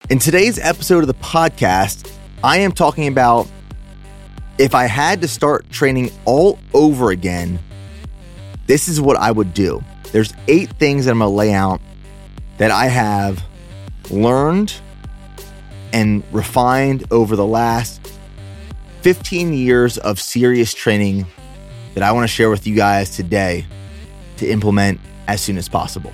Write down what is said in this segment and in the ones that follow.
In today's episode of the podcast, I am talking about if I had to start training all over again, this is what I would do. There's 8 things that I'm going to lay out that I have learned and refined over the last 15 years of serious training that I want to share with you guys today to implement as soon as possible.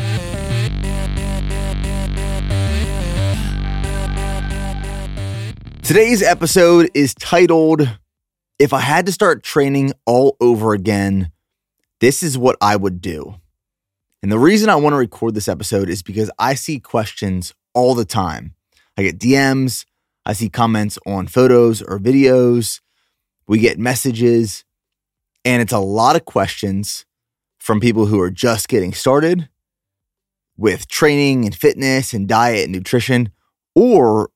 Today's episode is titled, If I Had to Start Training All Over Again, This is What I Would Do. And the reason I want to record this episode is because I see questions all the time. I get DMs, I see comments on photos or videos, we get messages, and it's a lot of questions from people who are just getting started with training and fitness and diet and nutrition, or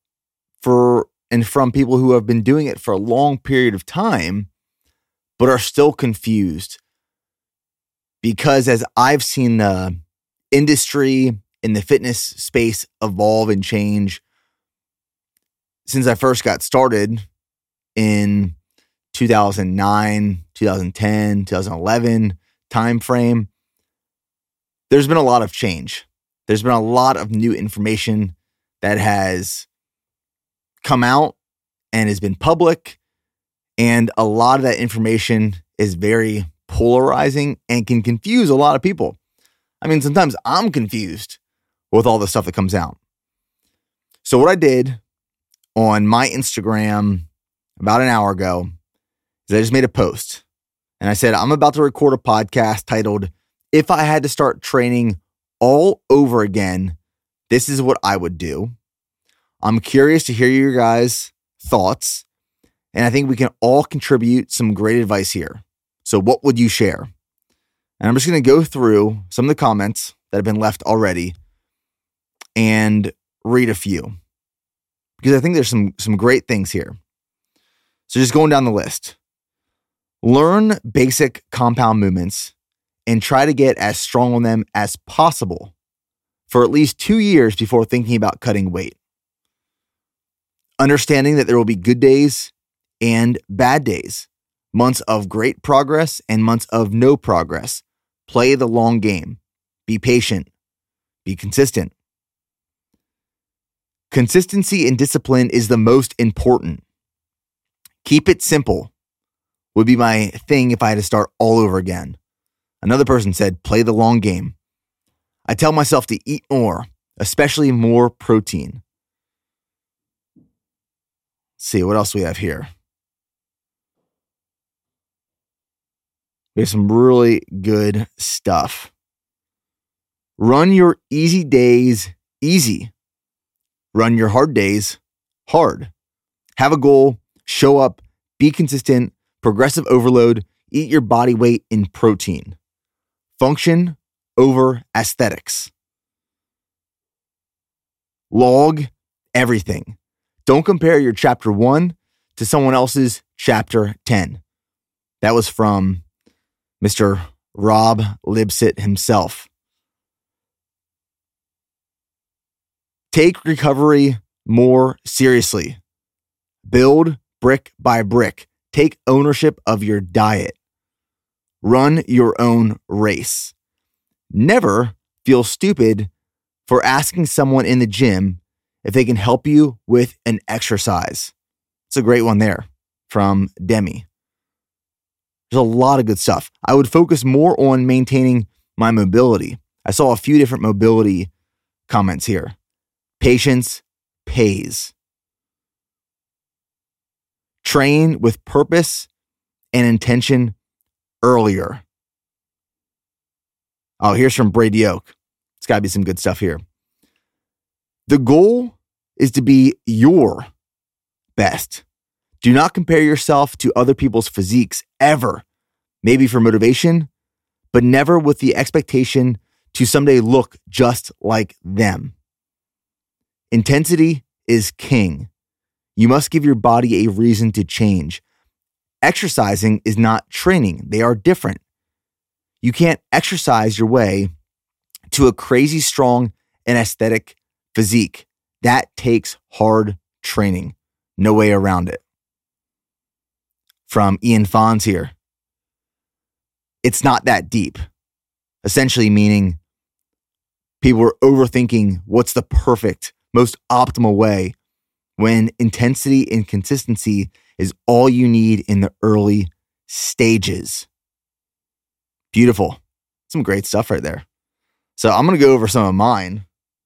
from people who have been doing it for a long period of time, but are still confused. Because as I've seen the industry in the fitness space evolve and change since I first got started in 2009, 2010, 2011 timeframe, there's been a lot of change. There's been a lot of new information that has come out and has been public, and a lot of that information is very polarizing and can confuse a lot of people. I mean, sometimes I'm confused with all the stuff that comes out. So what I did on my Instagram about an hour ago is I just made a post, and I said, I'm about to record a podcast titled, If I Had to Start Training All Over Again, This is What I Would Do. I'm curious to hear your guys' thoughts, and I think we can all contribute some great advice here. So what would you share? And I'm just going to go through some of the comments that have been left already and read a few, because I think there's some great things here. So just going down the list. Learn basic compound movements and try to get as strong on them as possible for at least 2 years before thinking about cutting weight. Understanding that there will be good days and bad days, months of great progress and months of no progress. Play the long game. Be patient. Be consistent. Consistency and discipline is the most important. Keep it simple would be my thing if I had to start all over again. Another person said, play the long game. I tell myself to eat more, especially more protein. Let's see, what else we have here? We have some really good stuff. Run your easy days easy. Run your hard days hard. Have a goal, show up, be consistent, progressive overload, eat your body weight in protein. Function over aesthetics. Log everything. Don't compare your chapter 1 to someone else's chapter 10. That was from Mr. Rob Lipsett himself. Take recovery more seriously. Build brick by brick. Take ownership of your diet. Run your own race. Never feel stupid for asking someone in the gym if they can help you with an exercise. It's a great one there from Demi. There's a lot of good stuff. I would focus more on maintaining my mobility. I saw a few different mobility comments here. Patience pays. Train with purpose and intention earlier. Oh, here's from Brady Oak. It's got to be some good stuff here. The goal is to be your best. Do not compare yourself to other people's physiques ever. Maybe for motivation, but never with the expectation to someday look just like them. Intensity is king. You must give your body a reason to change. Exercising is not training. They are different. You can't exercise your way to a crazy strong and aesthetic physique. that takes hard training. No way around it. From Ian Fonz here. It's not that deep. Essentially meaning people are overthinking what's the perfect, most optimal way when intensity and consistency is all you need in the early stages. Beautiful. Some great stuff right there. So I'm going to go over some of mine.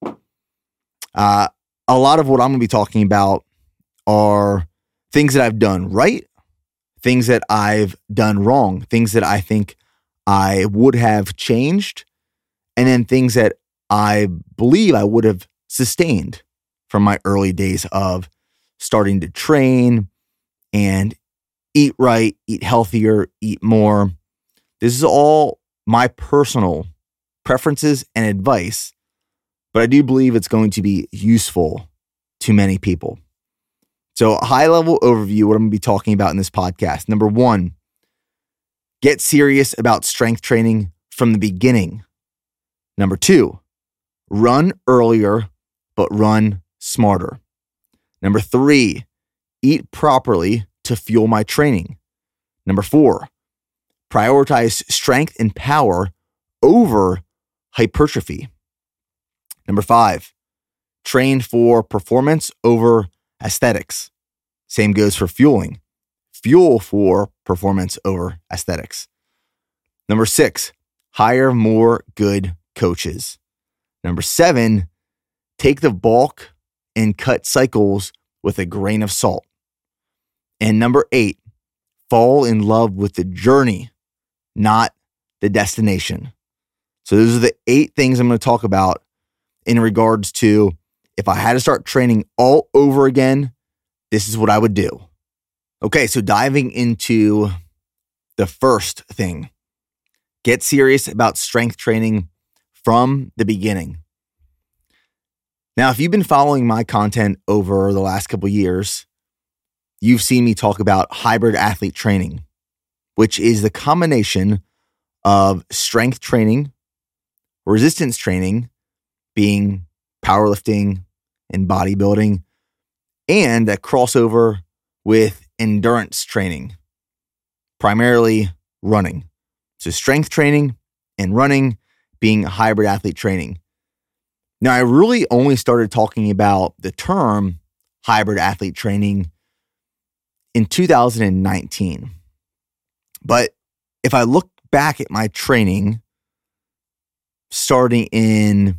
A lot of what I'm going to be talking about are things that I've done right, things that I've done wrong, things that I think I would have changed, and then things that I believe I would have sustained from my early days of starting to train and eat right, eat healthier, eat more. This is all my personal preferences and advice, but I do believe it's going to be useful to many people. So a high-level overview, what I'm going to be talking about in this podcast. Number 1, get serious about strength training from the beginning. Number 2, run earlier, but run smarter. Number 3, eat properly to fuel my training. Number 4, prioritize strength and power over hypertrophy. Number 5, train for performance over aesthetics. Same goes for fueling. Fuel for performance over aesthetics. Number 6, hire more good coaches. Number 7, take the bulk and cut cycles with a grain of salt. And number 8, fall in love with the journey, not the destination. So those are the 8 things I'm going to talk about in regards to if I had to start training all over again, this is what I would do. Okay, so diving into the first thing, get serious about strength training from the beginning. Now, if you've been following my content over the last couple of years, you've seen me talk about hybrid athlete training, which is the combination of strength training, resistance training, being powerlifting and bodybuilding, and a crossover with endurance training, primarily running. So strength training and running being hybrid athlete training. Now, I really only started talking about the term hybrid athlete training in 2019. But if I look back at my training starting in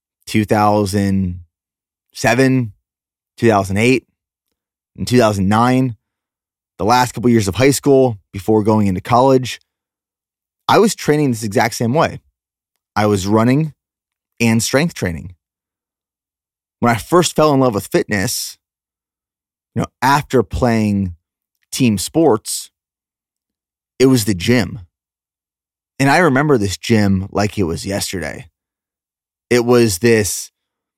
2007, 2008, and 2009, the last couple years of high school before going into college, I was training this exact same way. I was running and strength training. When I first fell in love with fitness, after playing team sports, it was the gym. And I remember this gym like it was yesterday. It was this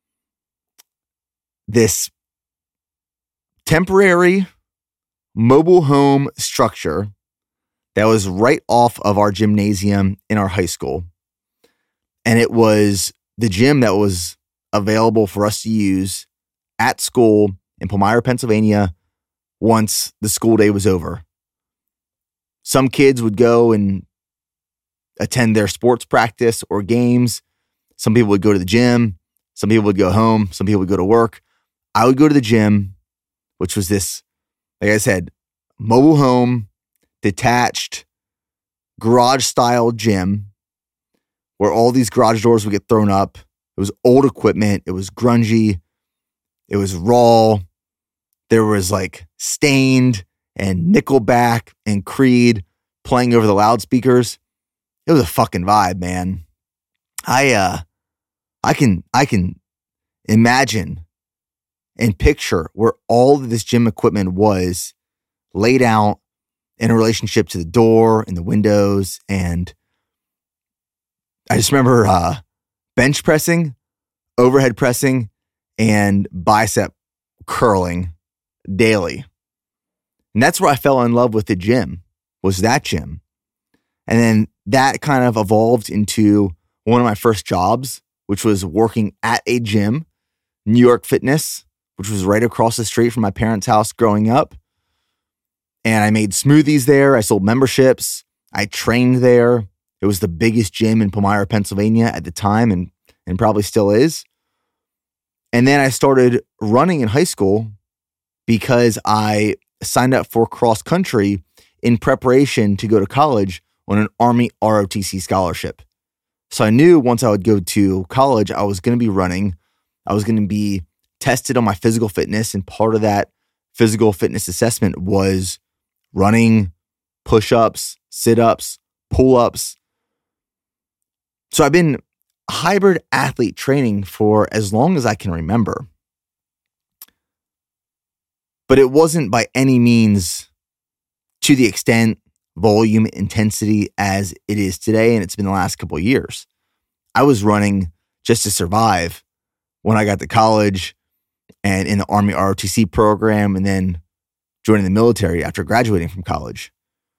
temporary mobile home structure that was right off of our gymnasium in our high school. And it was the gym that was available for us to use at school in Palmyra, Pennsylvania, once the school day was over. Some kids would go and attend their sports practice or games. Some people would go to the gym. Some people would go home. Some people would go to work. I would go to the gym, which was this, like I said, mobile home, detached, garage-style gym where all these garage doors would get thrown up. It was old equipment. It was grungy. It was raw. There was like Stained and Nickelback and Creed playing over the loudspeakers. It was a fucking vibe, man. I can imagine and picture where all of this gym equipment was laid out in a relationship to the door and the windows. And I just remember bench pressing, overhead pressing, and bicep curling daily. And that's where I fell in love with the gym, was that gym. And then that kind of evolved into one of my first jobs, which was working at a gym New York Fitness, which was right across the street from my parents' house growing up. And I made smoothies there. I sold memberships. I trained there. It was the biggest gym in Palmyra, Pennsylvania at the time, and probably still is. And then I started running in high school because I signed up for cross country in preparation to go to college on an Army ROTC scholarship. So I knew once I would go to college, I was going to be running. I was going to be tested on my physical fitness. And part of that physical fitness assessment was running, push-ups, sit-ups, pull-ups. So I've been hybrid athlete training for as long as I can remember. But it wasn't by any means to the extent, volume, intensity as it is today, and it's been the last couple of years. I was running just to survive when I got to college and in the Army ROTC program, and then joining the military after graduating from college.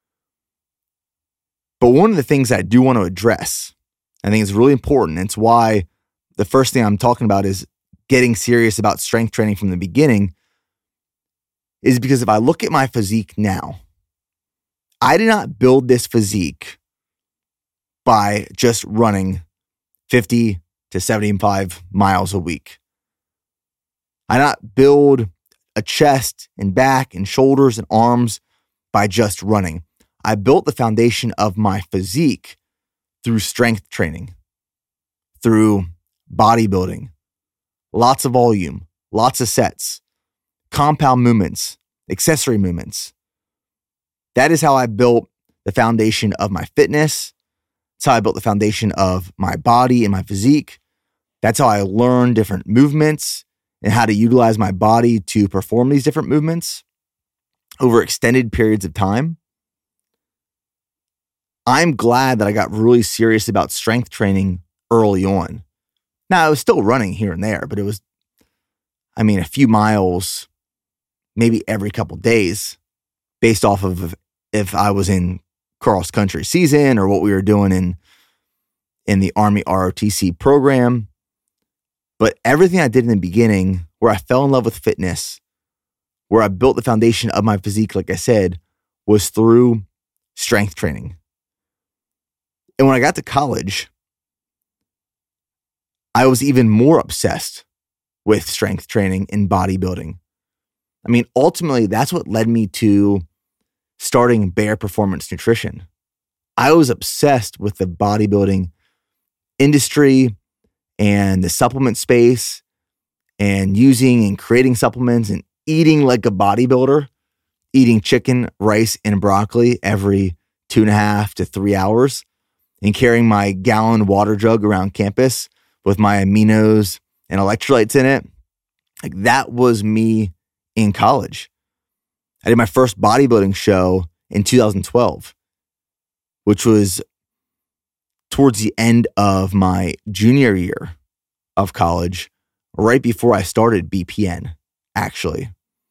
But one of the things I do want to address, I think it's really important, and it's why the first thing I'm talking about is getting serious about strength training from the beginning, is because if I look at my physique now, I did not build this physique by just running 50 to 75 miles a week. I did not build a chest and back and shoulders and arms by just running. I built the foundation of my physique through strength training, through bodybuilding, lots of volume, lots of sets, compound movements, accessory movements. That is how I built the foundation of my fitness. That's how I built the foundation of my body and my physique. That's how I learned different movements and how to utilize my body to perform these different movements over extended periods of time. I'm glad that I got really serious about strength training early on. Now, I was still running here and there, but it was, a few miles, maybe every couple days, based off of if I was in cross country season or what we were doing in the Army ROTC program. But everything I did in the beginning, where I fell in love with fitness, where I built the foundation of my physique, like I said, was through strength training. And when I got to college, I was even more obsessed with strength training and bodybuilding. Ultimately, that's what led me to starting Bare Performance Nutrition. I was obsessed with the bodybuilding industry and the supplement space and using and creating supplements and eating like a bodybuilder, eating chicken, rice, and broccoli every 2.5 to 3 hours and carrying my gallon water jug around campus with my aminos and electrolytes in it. Like, that was me in college. I did my first bodybuilding show in 2012, which was towards the end of my junior year of college, right before I started BPN, actually.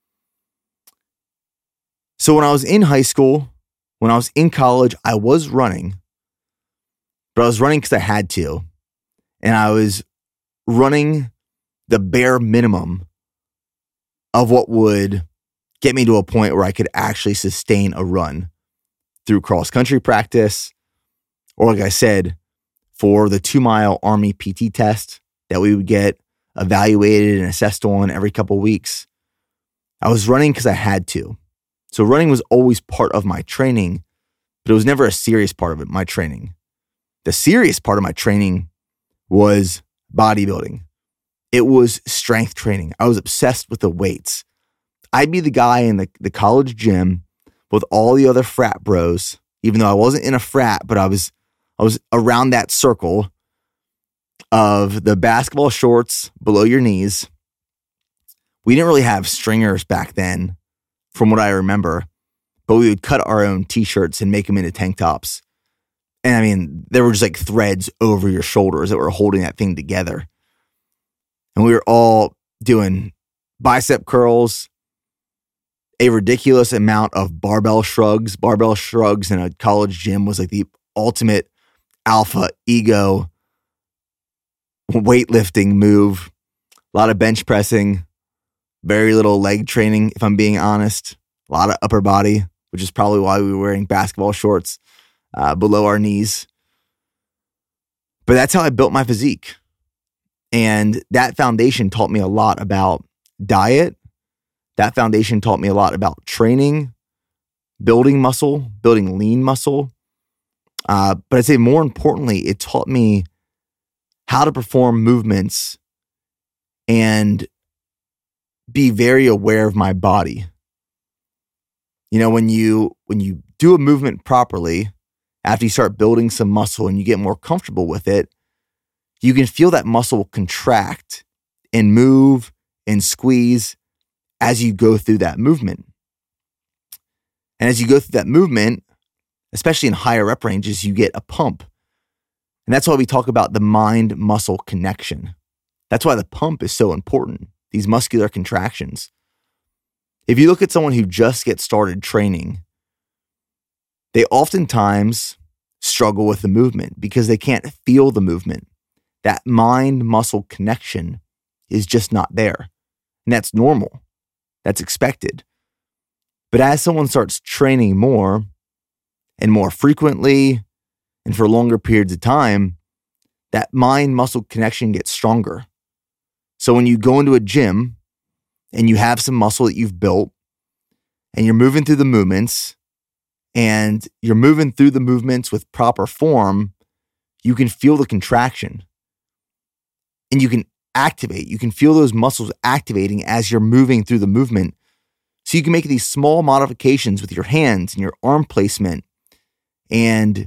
So when I was in high school, when I was in college, I was running, but I was running because I had to. And I was running the bare minimum of what would get me to a point where I could actually sustain a run through cross-country practice, or like I said, for the 2-mile Army PT test that we would get evaluated and assessed on every couple of weeks. I was running because I had to. So running was always part of my training, but it was never a serious part of it, my training. The serious part of my training was bodybuilding. It was strength training. I was obsessed with the weights. I'd be the guy in the college gym with all the other frat bros, even though I wasn't in a frat, but I was around that circle of the basketball shorts below your knees. We didn't really have stringers back then, from what I remember, but we would cut our own t-shirts and make them into tank tops. And there were just like threads over your shoulders that were holding that thing together. And we were all doing bicep curls, a ridiculous amount of barbell shrugs. Barbell shrugs in a college gym was like the ultimate alpha ego weightlifting move. A lot of bench pressing, very little leg training, if I'm being honest. A lot of upper body, which is probably why we were wearing basketball shorts below our knees. But that's how I built my physique. And that foundation taught me a lot about diet. That foundation taught me a lot about training, building muscle, building lean muscle. But I'd say more importantly, it taught me how to perform movements and be very aware of my body. You know, when you do a movement properly, after you start building some muscle and you get more comfortable with it, you can feel that muscle contract and move and squeeze as you go through that movement. And as you go through that movement, especially in higher rep ranges, you get a pump. And that's why we talk about the mind-muscle connection. That's why the pump is so important, these muscular contractions. If you look at someone who just gets started training, they oftentimes struggle with the movement because they can't feel the movement. That mind-muscle connection is just not there. And that's normal. That's expected. But as someone starts training more and more frequently and for longer periods of time, that mind-muscle connection gets stronger. So when you go into a gym and you have some muscle that you've built and you're moving through the movements and you're moving through the movements with proper form, you can feel the contraction and you can activate. You can feel those muscles activating as you're moving through the movement. So you can make these small modifications with your hands and your arm placement and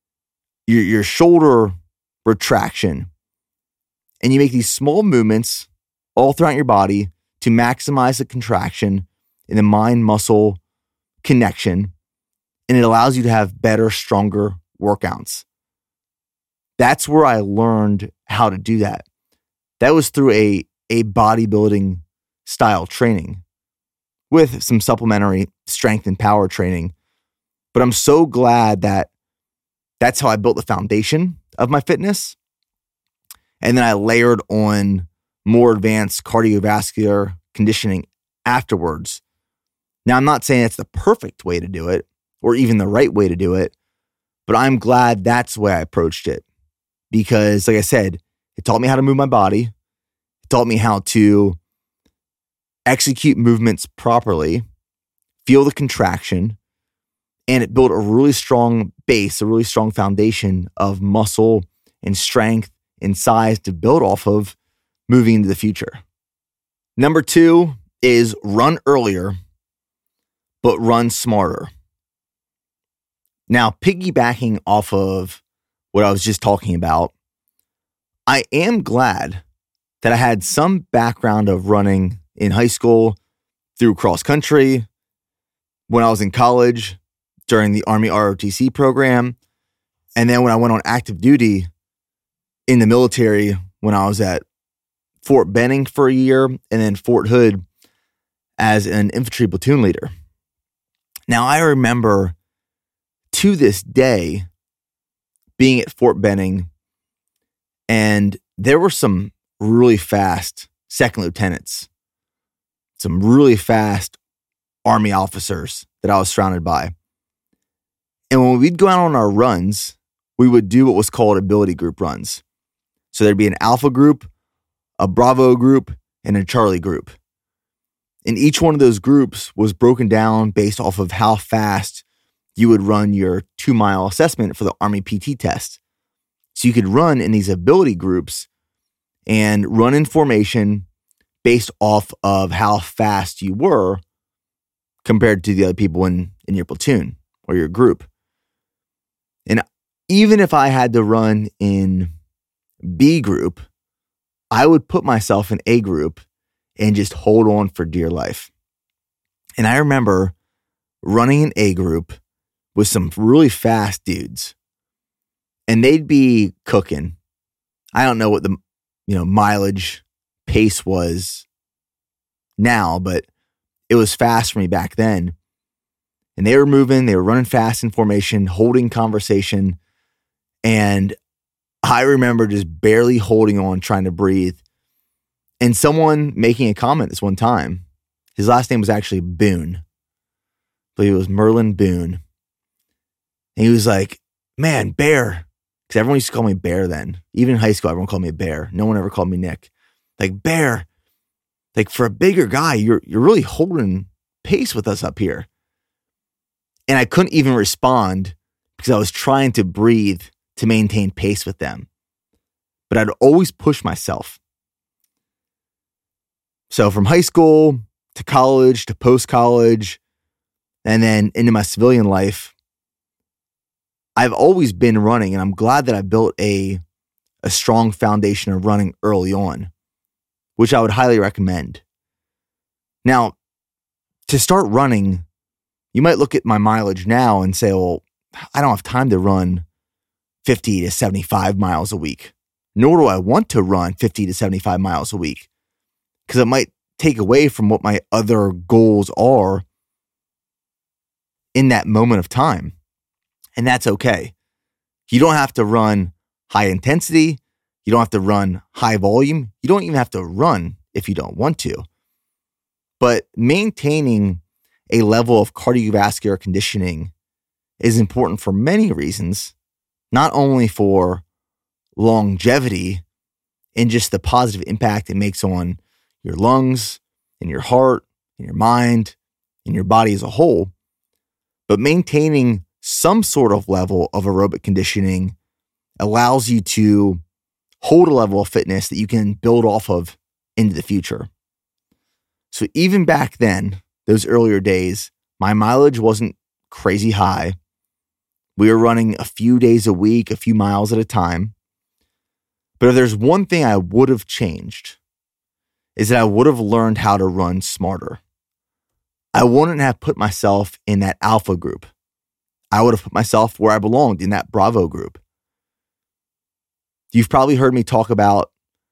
your shoulder retraction. And you make these small movements all throughout your body to maximize the contraction and the mind-muscle connection. And it allows you to have better, stronger workouts. That's where I learned how to do that. That was through a bodybuilding style training with some supplementary strength and power training. But I'm so glad that that's how I built the foundation of my fitness. And then I layered on more advanced cardiovascular conditioning afterwards. Now, I'm not saying it's the perfect way to do it or even the right way to do it, but I'm glad that's the way I approached it. Because, like I said, it taught me how to move my body. It taught me how to execute movements properly, feel the contraction, and it built a really strong base, a really strong foundation of muscle and strength and size to build off of moving into the future. Number 2 is run earlier, but run smarter. Now, piggybacking off of what I was just talking about, I am glad that I had some background of running in high school, through cross country, when I was in college, during the Army ROTC program, and then when I went on active duty in the military when I was at Fort Benning for a year and then Fort Hood as an infantry platoon leader. Now, I remember to this day being at Fort Benning, and there were some really fast second lieutenants, some really fast Army officers that I was surrounded by. And when we'd go out on our runs, we would do what was called ability group runs. So there'd be an Alpha group, a Bravo group, and a Charlie group. And each one of those groups was broken down based off of how fast you would run your 2-mile assessment for the Army PT test. So you could run in these ability groups and run in formation based off of how fast you were compared to the other people in your platoon or your group. And even if I had to run in B group, I would put myself in A group and just hold on for dear life. And I remember running in A group with some really fast dudes, and they'd be cooking. I don't know what the mileage pace was now, but it was fast for me back then. And they were moving, they were running fast in formation, holding conversation. And I remember just barely holding on, trying to breathe. And someone making a comment this one time, his last name was actually Boone. I believe it was Merlin Boone. And he was like, man, Bear. Because everyone used to call me Bear then. Even in high school, everyone called me Bear. No one ever called me Nick. Like, Bear, like for a bigger guy, you're really holding pace with us up here. And I couldn't even respond because I was trying to breathe to maintain pace with them. But I'd always push myself. So from high school to college to post-college, and then into my civilian life, I've always been running, and I'm glad that I built a strong foundation of running early on, which I would highly recommend. Now, to start running, you might look at my mileage now and say, well, I don't have time to run 50 to 75 miles a week, nor do I want to run 50 to 75 miles a week, because it might take away from what my other goals are in that moment of time. And that's okay. You don't have to run high intensity. You don't have to run high volume. You don't even have to run if you don't want to. But maintaining a level of cardiovascular conditioning is important for many reasons, not only for longevity and just the positive impact it makes on your lungs and your heart and your mind and your body as a whole, but maintaining some sort of level of aerobic conditioning allows you to hold a level of fitness that you can build off of into the future. So even back then, those earlier days, my mileage wasn't crazy high. We were running a few days a week, a few miles at a time. But if there's one thing I would have changed, is that I would have learned how to run smarter. I wouldn't have put myself in that alpha group. I would have put myself where I belonged, in that Bravo group. You've probably heard me talk about,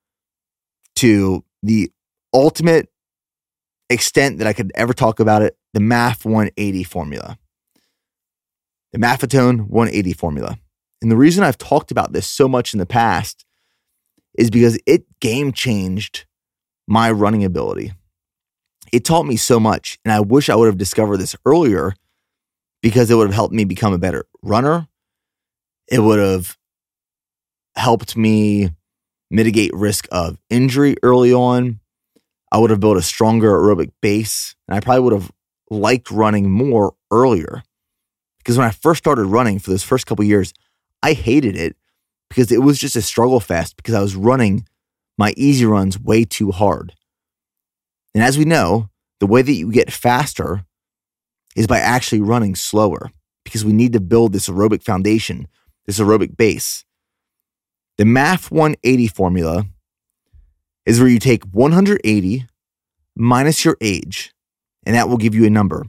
to the ultimate extent that I could ever talk about it, the MAF 180 formula. The Maffetone 180 formula. And the reason I've talked about this so much in the past is because it game changed my running ability. It taught me so much, and I wish I would have discovered this earlier, because it would have helped me become a better runner. It would have helped me mitigate risk of injury early on. I would have built a stronger aerobic base, and I probably would have liked running more earlier. Because when I first started running for those first couple of years, I hated it because it was just a struggle fest, because I was running my easy runs way too hard. And as we know, the way that you get faster is by actually running slower, because we need to build this aerobic foundation, this aerobic base. The MAF 180 formula is where you take 180 minus your age, and that will give you a number.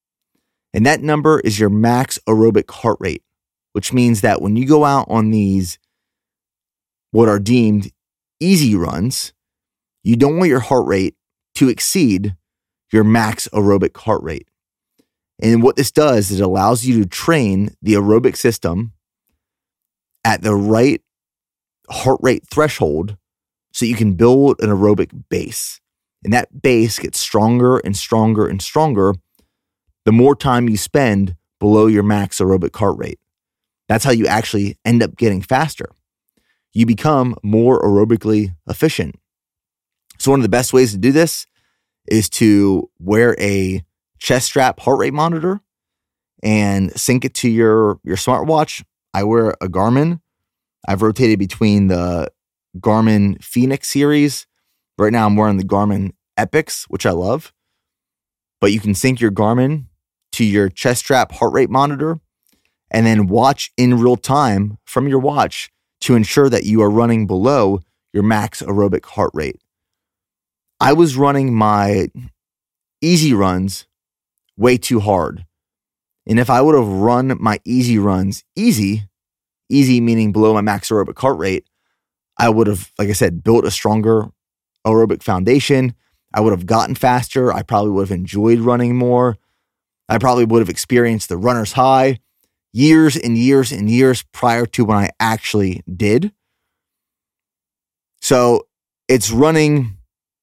And that number is your max aerobic heart rate, which means that when you go out on these, what are deemed easy runs, you don't want your heart rate to exceed your max aerobic heart rate. And what this does is it allows you to train the aerobic system at the right heart rate threshold so you can build an aerobic base. And that base gets stronger and stronger and stronger the more time you spend below your max aerobic heart rate. That's how you actually end up getting faster. You become more aerobically efficient. So one of the best ways to do this is to wear a chest strap heart rate monitor and sync it to your smartwatch. I wear a Garmin. I've rotated between the Garmin Fenix series. Right now I'm wearing the Garmin Epix, which I love. But you can sync your Garmin to your chest strap heart rate monitor and then watch in real time from your watch to ensure that you are running below your max aerobic heart rate. I was running my easy runs way too hard. And if I would have run my easy runs easy meaning below my max aerobic heart rate, I would have, like I said, built a stronger aerobic foundation. I would have gotten faster. I probably would have enjoyed running more. I probably would have experienced the runner's high years and years and years prior to when I actually did. So it's running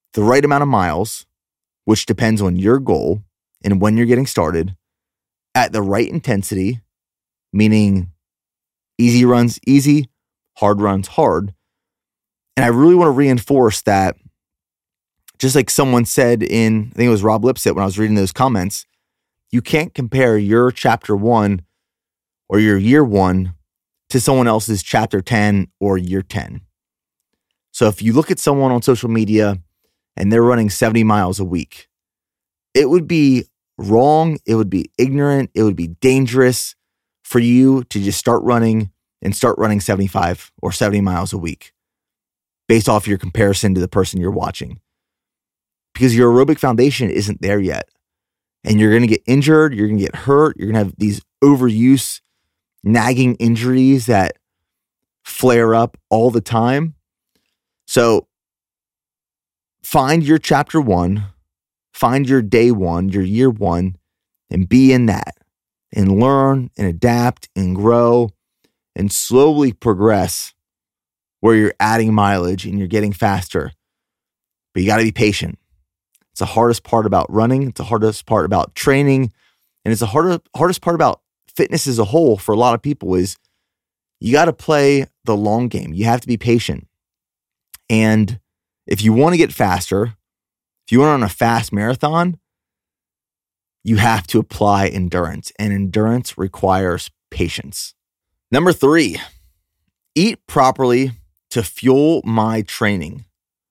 the right amount of miles, which depends on your goal and when you're getting started, at the right intensity, meaning easy runs easy, hard runs hard. And I really want to reinforce that, just like someone said I think it was Rob Lipsett when I was reading those comments, you can't compare your chapter 1 or your year 1 to someone else's chapter 10 or year 10. So if you look at someone on social media and they're running 70 miles a week, it would be wrong, it would be ignorant, it would be dangerous for you to just start running 75 or 70 miles a week based off your comparison to the person you're watching. Because your aerobic foundation isn't there yet. And you're going to get injured, you're going to get hurt, you're going to have these overuse, nagging injuries that flare up all the time. So find your chapter 1, find your day 1, your year 1, and be in that and learn and adapt and grow and slowly progress where you're adding mileage and you're getting faster. But you got to be patient. It's the hardest part about running. It's the hardest part about training. And it's the hardest part about fitness as a whole for a lot of people is you got to play the long game. You have to be patient. And if you want to get faster, if you want to run a fast marathon, you have to apply endurance. And endurance requires patience. Number 3, eat properly to fuel my training.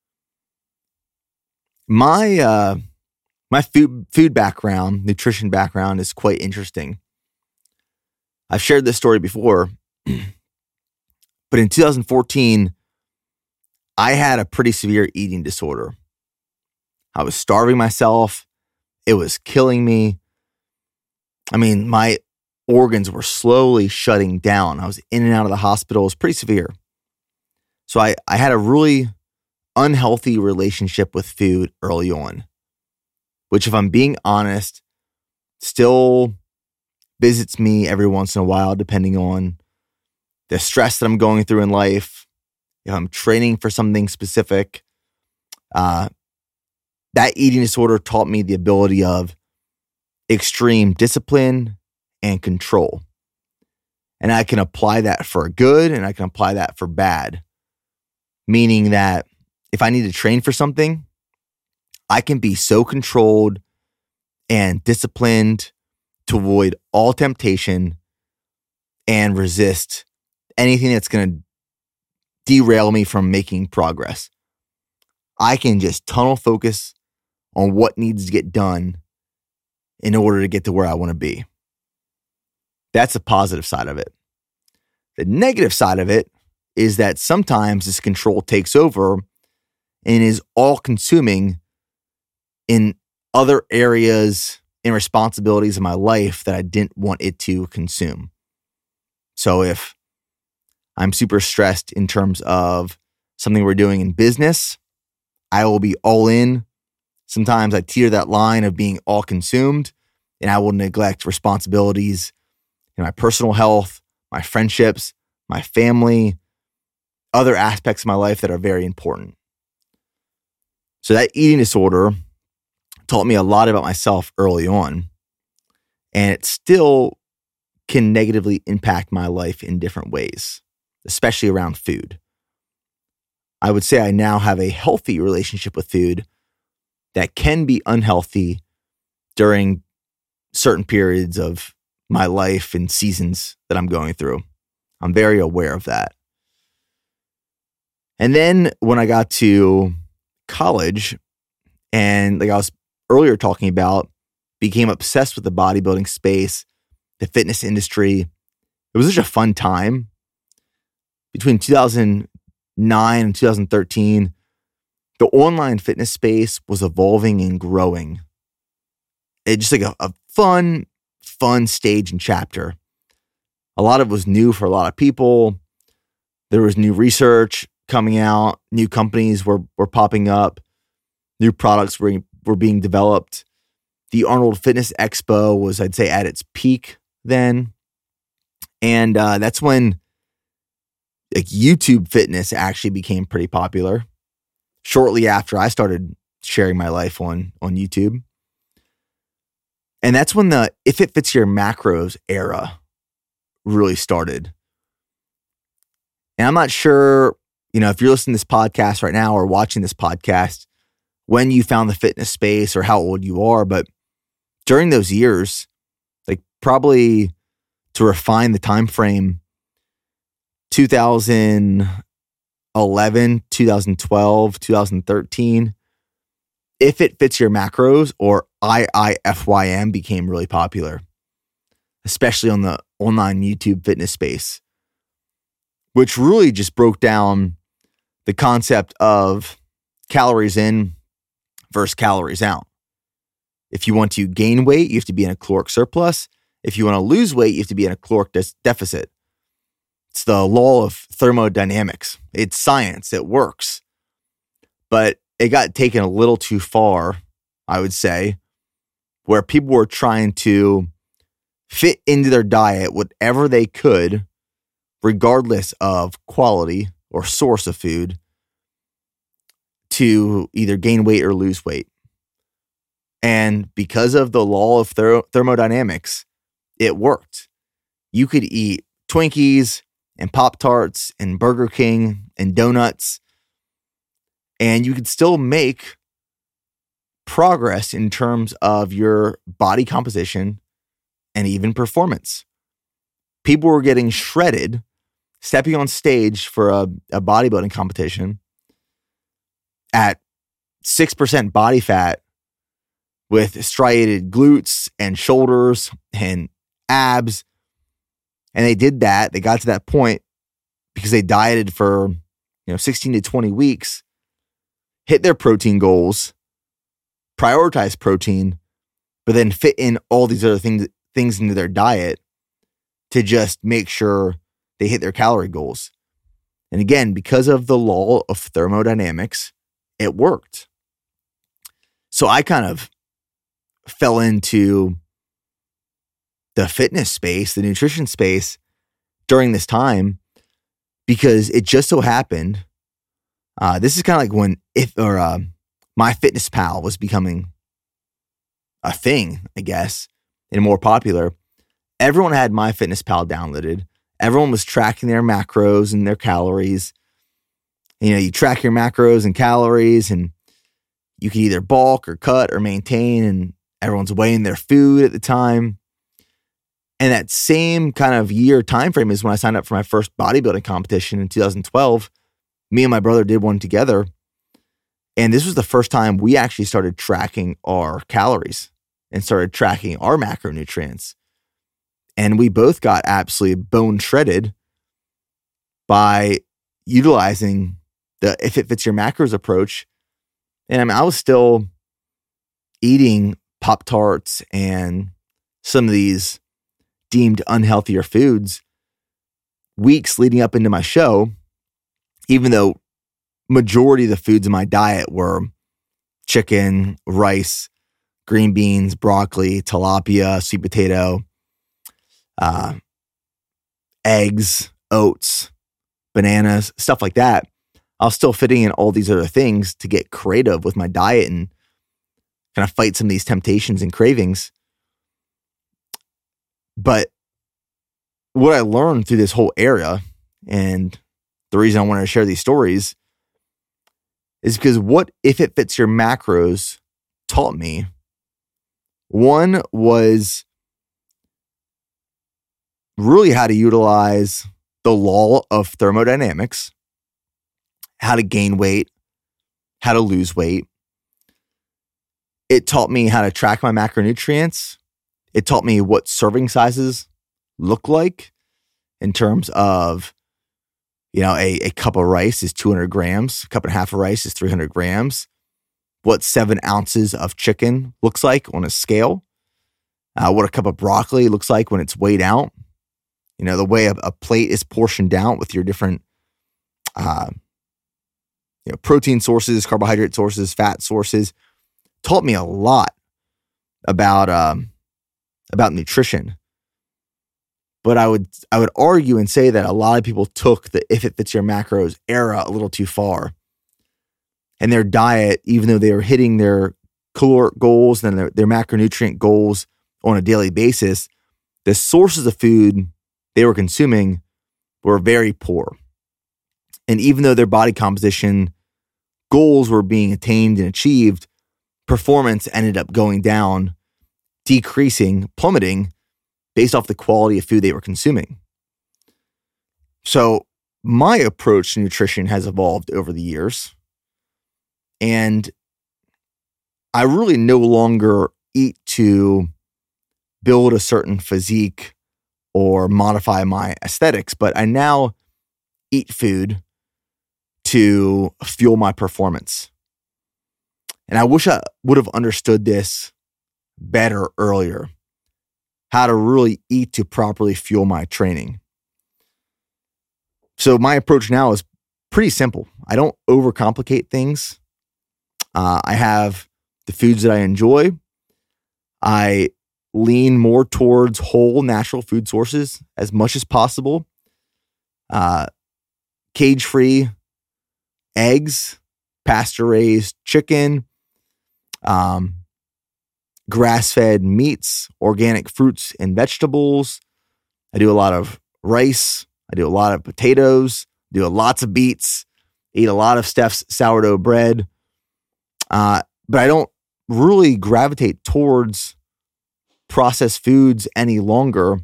My food background, nutrition background is quite interesting. I've shared this story before, but in 2014, I had a pretty severe eating disorder. I was starving myself. It was killing me. I mean, my organs were slowly shutting down. I was in and out of the hospital. It was pretty severe. So I had a really unhealthy relationship with food early on, which, if I'm being honest, still visits me every once in a while, depending on the stress that I'm going through in life. If I'm training for something specific, that eating disorder taught me the ability of extreme discipline and control. And I can apply that for good and I can apply that for bad. Meaning that if I need to train for something, I can be so controlled and disciplined to avoid all temptation and resist anything that's going to derail me from making progress. I can just tunnel focus on what needs to get done in order to get to where I want to be. That's the positive side of it. The negative side of it is that sometimes this control takes over and is all-consuming in other areas and responsibilities in my life that I didn't want it to consume. So if I'm super stressed in terms of something we're doing in business, I will be all in. Sometimes I teeter that line of being all consumed, and I will neglect responsibilities in my personal health, my friendships, my family, other aspects of my life that are very important. So that eating disorder taught me a lot about myself early on, and it still can negatively impact my life in different ways, especially around food. I would say I now have a healthy relationship with food that can be unhealthy during certain periods of my life and seasons that I'm going through. I'm very aware of that. And then when I got to college, and like I was earlier talking about, became obsessed with the bodybuilding space, the fitness industry. It was such a fun time. Between 2009 and 2013, the online fitness space was evolving and growing. It's just like a fun stage and chapter. A lot of it was new for a lot of people. There was new research coming out. New companies were popping up. New products were being developed. The Arnold Fitness Expo was, I'd say, at its peak then. And that's when like YouTube fitness actually became pretty popular. Shortly after I started sharing my life on YouTube. And that's when the If It Fits Your Macros era really started. And I'm not sure, if you're listening to this podcast right now or watching this podcast, when you found the fitness space or how old you are, but during those years, like probably to refine the time frame, 2011, 2012, 2013, If It Fits Your Macros, or IIFYM, became really popular, especially on the online YouTube fitness space, which really just broke down the concept of calories in versus calories out. If you want to gain weight, you have to be in a caloric surplus. If you want to lose weight, you have to be in a caloric deficit. It's the law of thermodynamics. It's science. It works. But it got taken a little too far, I would say, where people were trying to fit into their diet whatever they could, regardless of quality or source of food, to either gain weight or lose weight. And because of the law of thermodynamics, it worked. You could eat Twinkies and Pop-Tarts and Burger King and donuts, and you could still make progress in terms of your body composition and even performance. People were getting shredded, stepping on stage for a bodybuilding competition at 6% body fat with striated glutes and shoulders and abs. And they did that. They got to that point because they dieted for 16 to 20 weeks, hit their protein goals, prioritize protein, but then fit in all these other things into their diet to just make sure they hit their calorie goals. And again, because of the law of thermodynamics, it worked. So I kind of fell into the fitness space, the nutrition space during this time because it just so happened. This is kind of like when MyFitnessPal was becoming a thing, I guess, and more popular. Everyone had MyFitnessPal downloaded. Everyone was tracking their macros and their calories. You track your macros and calories, and you can either bulk or cut or maintain, and everyone's weighing their food at the time. And that same kind of year time frame is when I signed up for my first bodybuilding competition in 2012. Me and my brother did one together. And this was the first time we actually started tracking our calories and started tracking our macronutrients. And we both got absolutely bone shredded by utilizing the If It Fits Your Macros approach. And I was still eating Pop-Tarts and some of these deemed unhealthier foods weeks leading up into my show, even though majority of the foods in my diet were chicken, rice, green beans, broccoli, tilapia, sweet potato, eggs, oats, bananas, stuff like that. I was still fitting in all these other things to get creative with my diet and kind of fight some of these temptations and cravings. But what I learned through this whole era, and the reason I wanted to share these stories, is because what If It Fits Your Macros taught me, one was really how to utilize the law of thermodynamics, how to gain weight, how to lose weight. It taught me how to track my macronutrients. It taught me what serving sizes look like in terms of, a cup of rice is 200 grams, a cup and a half of rice is 300 grams, what 7 ounces of chicken looks like on a scale, what a cup of broccoli looks like when it's weighed out, the way a plate is portioned out with your different protein sources, carbohydrate sources, fat sources. Taught me a lot about nutrition. But I would argue and say that a lot of people took the If It Fits Your Macros era a little too far. and their diet, even though they were hitting their caloric goals and their macronutrient goals on a daily basis, the sources of food they were consuming were very poor. And even though their body composition goals were being attained and achieved, performance ended up going down, decreasing, plummeting based off the quality of food they were consuming. So my approach to nutrition has evolved over the years, and I really no longer eat to build a certain physique or modify my aesthetics, but I now eat food to fuel my performance. And I wish I would have understood this better earlier, how to really eat to properly fuel my training. So my approach now is pretty simple. I don't overcomplicate things. I have the foods that I enjoy. I lean more towards whole natural food sources as much as possible. Cage-free eggs, pasture-raised chicken, grass-fed meats, organic fruits and vegetables. I do a lot of rice. I do a lot of potatoes. Do lots of beets. Eat a lot of Steph's sourdough bread. But I don't really gravitate towards processed foods any longer.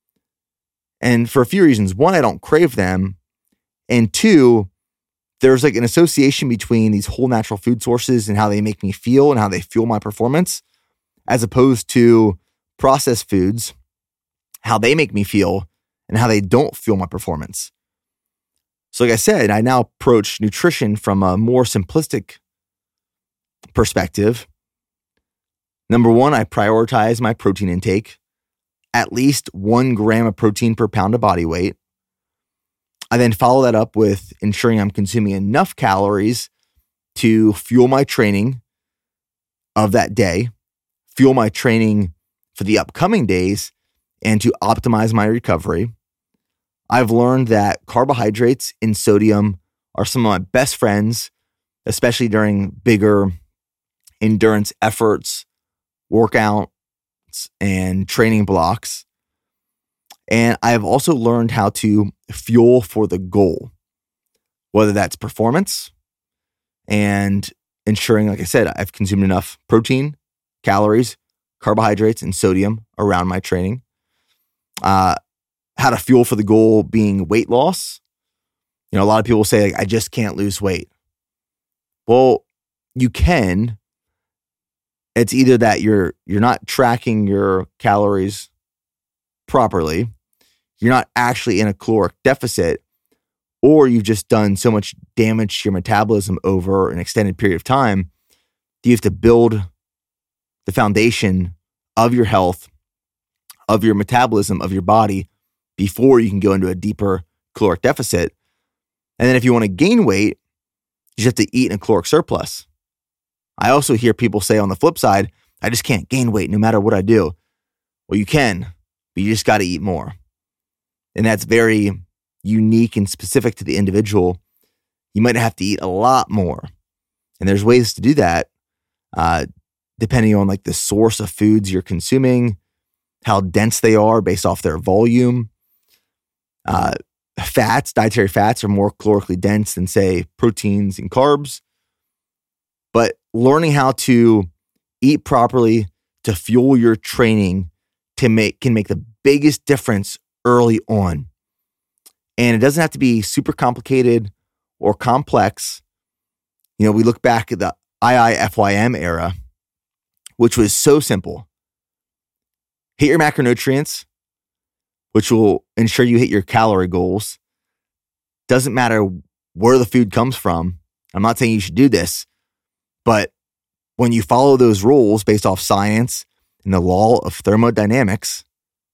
And for a few reasons. One, I don't crave them. And two, there's like an association between these whole natural food sources and how they make me feel and how they fuel my performance, as opposed to processed foods, how they make me feel and how they don't fuel my performance. So like I said, I now approach nutrition from a more simplistic perspective. Number one, I prioritize my protein intake, at least 1 gram of protein per pound of body weight. I then follow that up with ensuring I'm consuming enough calories to fuel my training of that day, fuel my training for the upcoming days, and to optimize my recovery. I've learned that carbohydrates and sodium are some of my best friends, especially during bigger endurance efforts, workouts, and training blocks. And I have also learned how to fuel for the goal, whether that's performance and ensuring, like I said, I've consumed enough protein, calories, carbohydrates, and sodium around my training. How to fuel for the goal being weight loss. You know, a lot of people say, like, I just can't lose weight. Well, you can. It's either that you're not tracking your calories properly, you're not actually in a caloric deficit, or you've just done so much damage to your metabolism over an extended period of time that you have to build the foundation of your health, of your metabolism, of your body before you can go into a deeper caloric deficit. And then if you want to gain weight, you just have to eat in a caloric surplus. I also hear people say on the flip side, I just can't gain weight no matter what I do. Well, you can, but you just got to eat more. And that's very unique and specific to the individual. You might have to eat a lot more. And there's ways to do that, depending on like the source of foods you're consuming, how dense they are based off their volume. Dietary fats are more calorically dense than, say, proteins and carbs. But learning how to eat properly to fuel your training can make the biggest difference early on. And it doesn't have to be super complicated or complex. You know, we look back at the IIFYM era, which was so simple. Hit your macronutrients, which will ensure you hit your calorie goals. Doesn't matter where the food comes from. I'm not saying you should do this, but when you follow those rules based off science and the law of thermodynamics,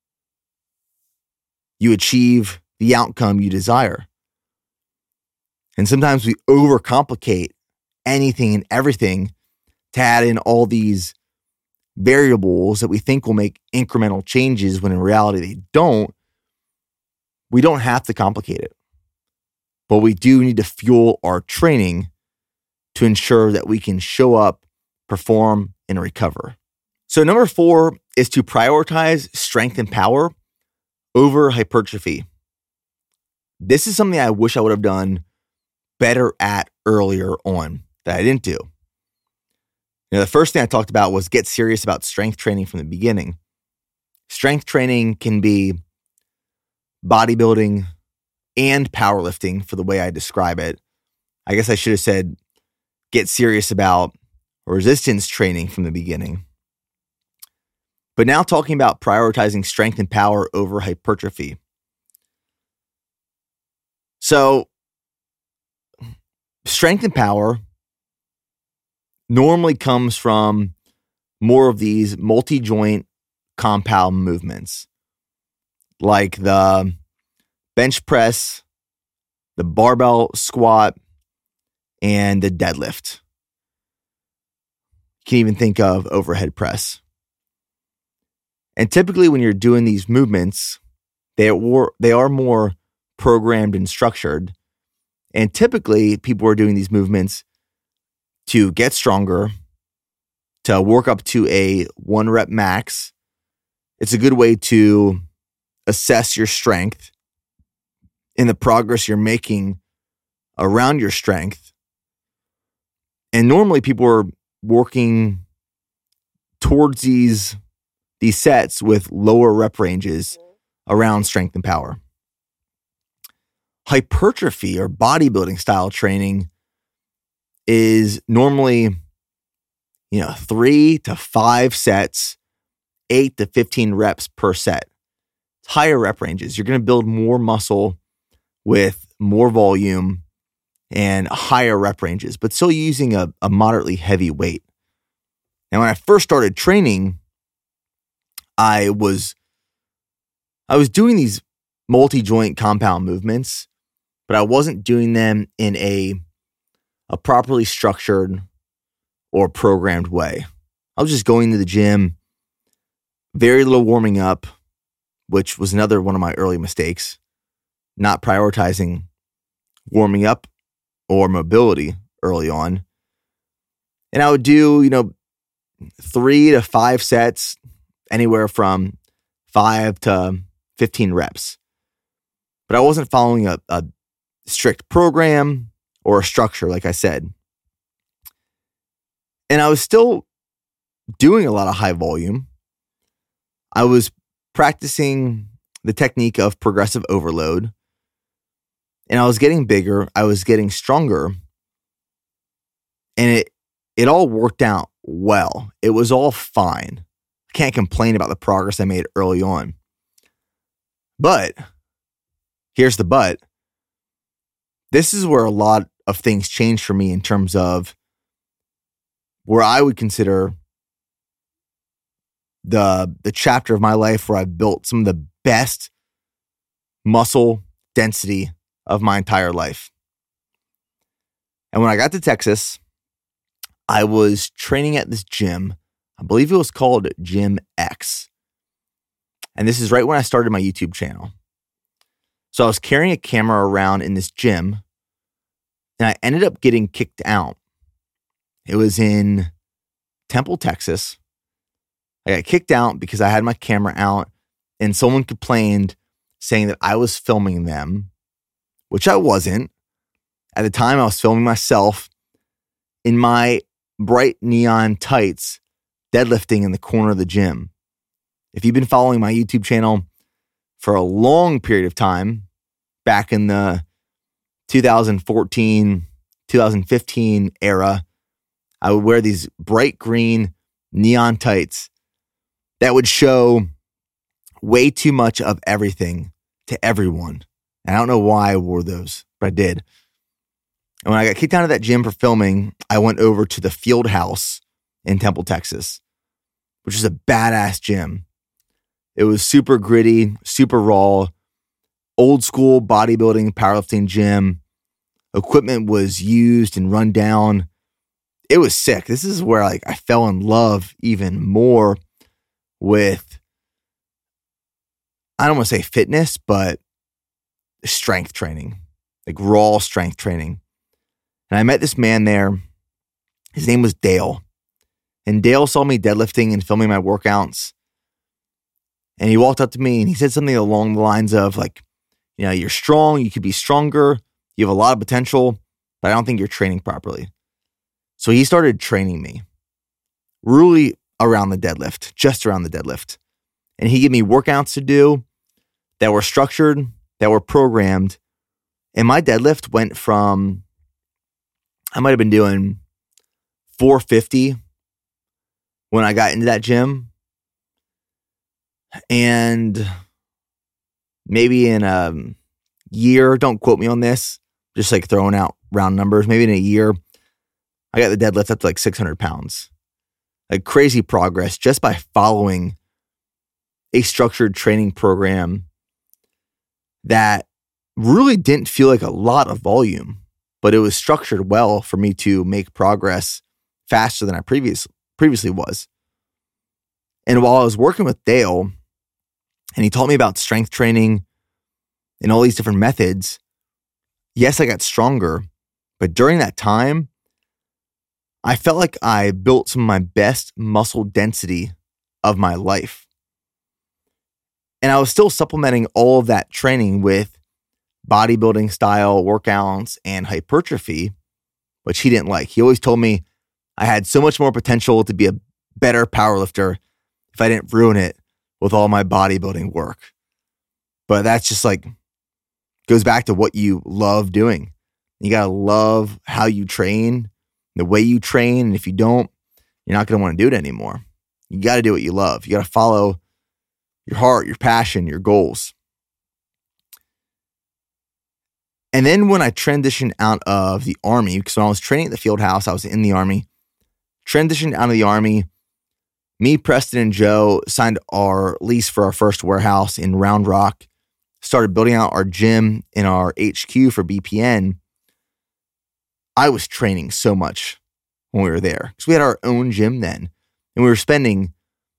you achieve the outcome you desire. And sometimes we overcomplicate anything and everything to add in all these variables that we think will make incremental changes when in reality they don't. We don't have to complicate it, but we do need to fuel our training to ensure that we can show up, perform, and recover. So number 4 is to prioritize strength and power over hypertrophy. This is something I wish I would have done better at earlier on that I didn't do. The first thing I talked about was get serious about strength training from the beginning. Strength training can be bodybuilding and powerlifting for the way I describe it. I guess I should have said get serious about resistance training from the beginning. But now talking about prioritizing strength and power over hypertrophy. So, strength and power normally comes from more of these multi-joint compound movements, like the bench press, the barbell squat, and the deadlift. You can even think of overhead press. And typically when you're doing these movements, they are more programmed and structured. And typically people are doing these movements to get stronger, to work up to a 1 rep max. It's a good way to assess your strength and the progress you're making around your strength. And normally people are working towards these sets with lower rep ranges around strength and power. Hypertrophy or bodybuilding style training is normally, 3 to 5 sets, 8 to 15 reps per set. It's higher rep ranges. You're going to build more muscle with more volume and higher rep ranges, but still using a moderately heavy weight. And when I first started training, I was doing these multi-joint compound movements, but I wasn't doing them in a properly structured or programmed way. I was just going to the gym, very little warming up, which was another one of my early mistakes, not prioritizing warming up or mobility early on. And I would do, 3 to 5 sets, anywhere from 5 to 15 reps. But I wasn't following a strict program or a structure, like I said. And I was still doing a lot of high volume. I was practicing the technique of progressive overload. And I was getting bigger. I was getting stronger. And it all worked out well. It was all fine. I can't complain about the progress I made early on. But here's the but. This is where a lot of things changed for me in terms of where I would consider the chapter of my life where I built some of the best muscle density of my entire life. And when I got to Texas, I was training at this gym. I believe it was called Gym X. And this is right when I started my YouTube channel. So I was carrying a camera around in this gym, and I ended up getting kicked out. It was in Temple, Texas. I got kicked out because I had my camera out, and someone complained saying that I was filming them, which I wasn't. At the time, I was filming myself in my bright neon tights, deadlifting in the corner of the gym. If you've been following my YouTube channel for a long period of time, back in the 2014, 2015 era, I would wear these bright green neon tights that would show way too much of everything to everyone. And I don't know why I wore those, but I did. And when I got kicked out of that gym for filming, I went over to the Field House in Temple, Texas, which is a badass gym. It was super gritty, super raw, old school bodybuilding, powerlifting gym. Equipment was used and run down. It was sick. This is where I fell in love even more with, I don't want to say fitness, but strength training, like raw strength training. And I met this man there His name was Dale. And Dale saw me deadlifting and filming my workouts. And he walked up to me and he said something along the lines of like, you're strong, you could be stronger, you have a lot of potential, but I don't think you're training properly. So he started training me really around the deadlift, just around the deadlift. And he gave me workouts to do that were structured, that were programmed. And my deadlift went from, I might have been doing 450 when I got into that gym. And maybe in a year, don't quote me on this, just like throwing out round numbers, maybe in a year, I got the deadlift up to like 600 pounds. Like crazy progress just by following a structured training program that really didn't feel like a lot of volume, but it was structured well for me to make progress faster than I previously was. And while I was working with Dale, and he taught me about strength training and all these different methods, yes, I got stronger, but during that time, I felt like I built some of my best muscle density of my life. And I was still supplementing all of that training with bodybuilding style workouts and hypertrophy, which he didn't like. He always told me I had so much more potential to be a better powerlifter if I didn't ruin it with all my bodybuilding work. But that's just like, goes back to what you love doing. You got to love how you train, the way you train. And if you don't, you're not going to want to do it anymore. You got to do what you love. You got to follow your heart, your passion, your goals. And then when I transitioned out of the Army, because when I was training at the field house, I was in the Army, transitioned out of the Army, me, Preston, and Joe signed our lease for our first warehouse in Round Rock, started building out our gym in our HQ for BPN. I was training so much when we were there because we had our own gym then, and we were spending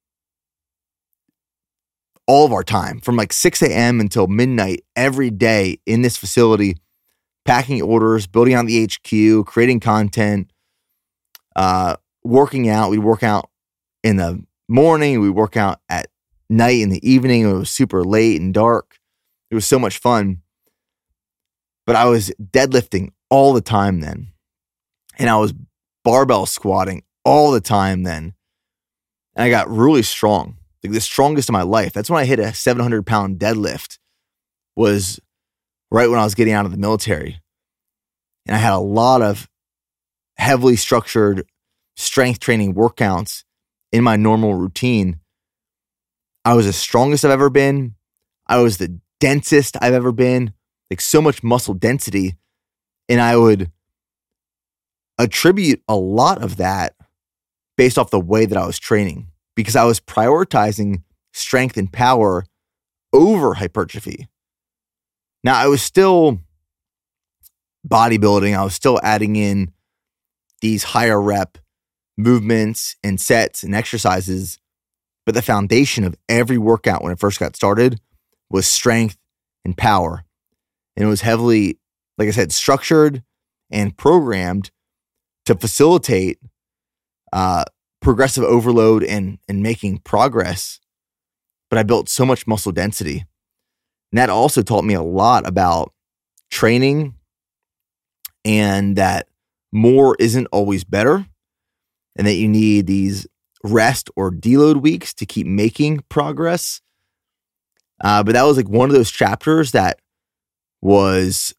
all of our time from like 6 a.m. until midnight every day in this facility, packing orders, building out the HQ, creating content, working out. We'd work out in the morning. We'd work out at night, in the evening. It was super late and dark. It was so much fun. But I was deadlifting all the time then. And I was barbell squatting all the time then. And I got really strong. Like the strongest of my life. That's when I hit a 700-pound deadlift, was right when I was getting out of the military. And I had a lot of heavily structured strength training workouts in my normal routine. I was the strongest I've ever been. I was the densest I've ever been, like so much muscle density. And I would attribute a lot of that based off the way that I was training, because I was prioritizing strength and power over hypertrophy. Now, I was still bodybuilding. I was still adding in these higher rep movements and sets and exercises. But the foundation of every workout when it first got started was strength and power. And it was heavily, like I said, structured and programmed to facilitate progressive overload and making progress. But I built so much muscle density. And that also taught me a lot about training, and that more isn't always better, and that you need these rest or deload weeks to keep making progress. But that was like one of those chapters that was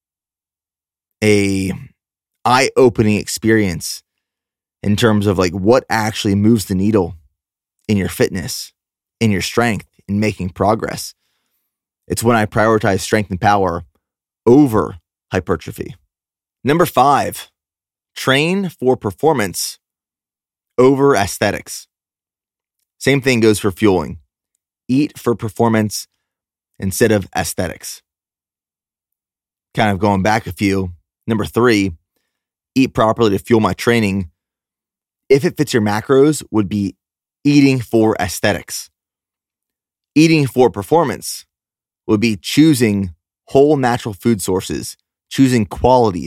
a eye-opening experience in terms of like what actually moves the needle in your fitness, in your strength, in making progress. It's when I prioritize strength and power over hypertrophy. Number 5, train for performance over aesthetics. Same thing goes for fueling. Eat for performance instead of aesthetics. Kind of going back a few. Number 3, eat properly to fuel my training. If it fits your macros, would be eating for aesthetics. Eating for performance would be choosing whole natural food sources, choosing quality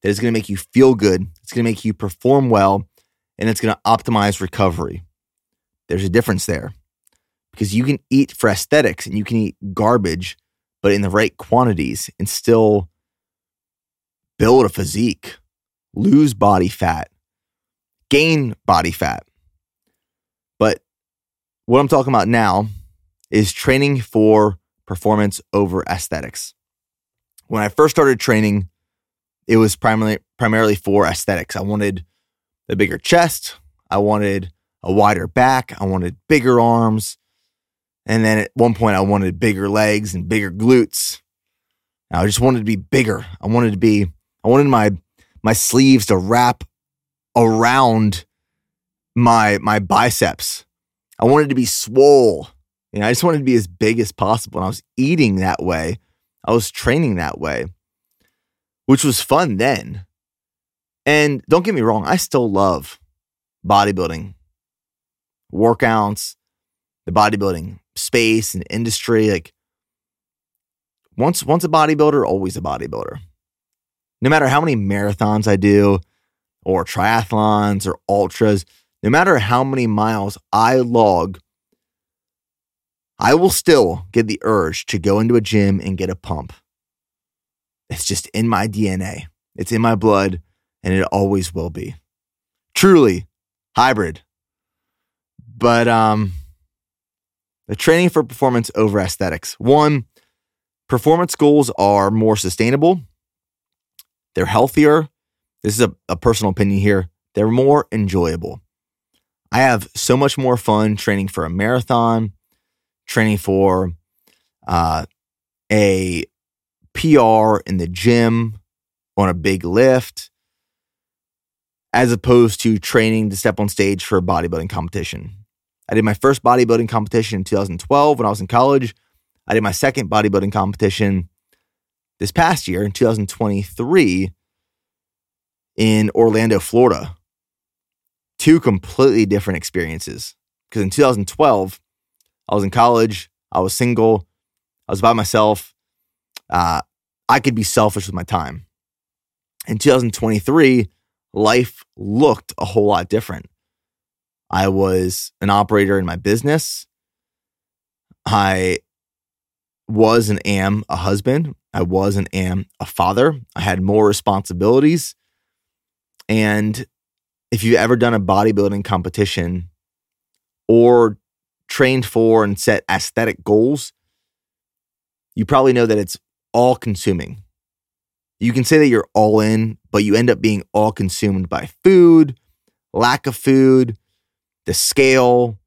that is going to make you feel good. It's going to make you perform well, and it's going to optimize recovery. There's a difference there because you can eat for aesthetics and you can eat garbage, but in the right quantities and still build a physique, lose body fat, gain body fat. But what I'm talking about now is training for performance over aesthetics. When I first started training, it was primarily for aesthetics. I wanted a bigger chest. I wanted a wider back. I wanted bigger arms. And then at one point I wanted bigger legs and bigger glutes. I just wanted to be bigger. I wanted my sleeves to wrap around my biceps. I wanted to be swole. I just wanted to be as big as possible. And I was eating that way. I was training that way, which was fun then. And don't get me wrong, I still love bodybuilding, workouts, the bodybuilding space and industry. Like once a bodybuilder, always a bodybuilder. No matter how many marathons I do or triathlons or ultras, no matter how many miles I log, I will still get the urge to go into a gym and get a pump. It's just in my DNA. It's in my blood, and it always will be. Truly hybrid. But the training for performance over aesthetics. One, performance goals are more sustainable. They're healthier. This is a personal opinion here. They're more enjoyable. I have so much more fun training for a marathon, training for a PR in the gym on a big lift, as opposed to training to step on stage for a bodybuilding competition. I did my first bodybuilding competition in 2012 when I was in college. I did my second bodybuilding competition this past year in 2023 in Orlando, Florida. Two completely different experiences. Because in 2012, I was in college, I was single, I was by myself. I could be selfish with my time. In 2023, life looked a whole lot different. I was an operator in my business. I was and am a husband. I was and am a father. I had more responsibilities. And if you've ever done a bodybuilding competition or trained for and set aesthetic goals, you probably know that it's all consuming. You can say that you're all in, but you end up being all consumed by food, lack of food, the scale,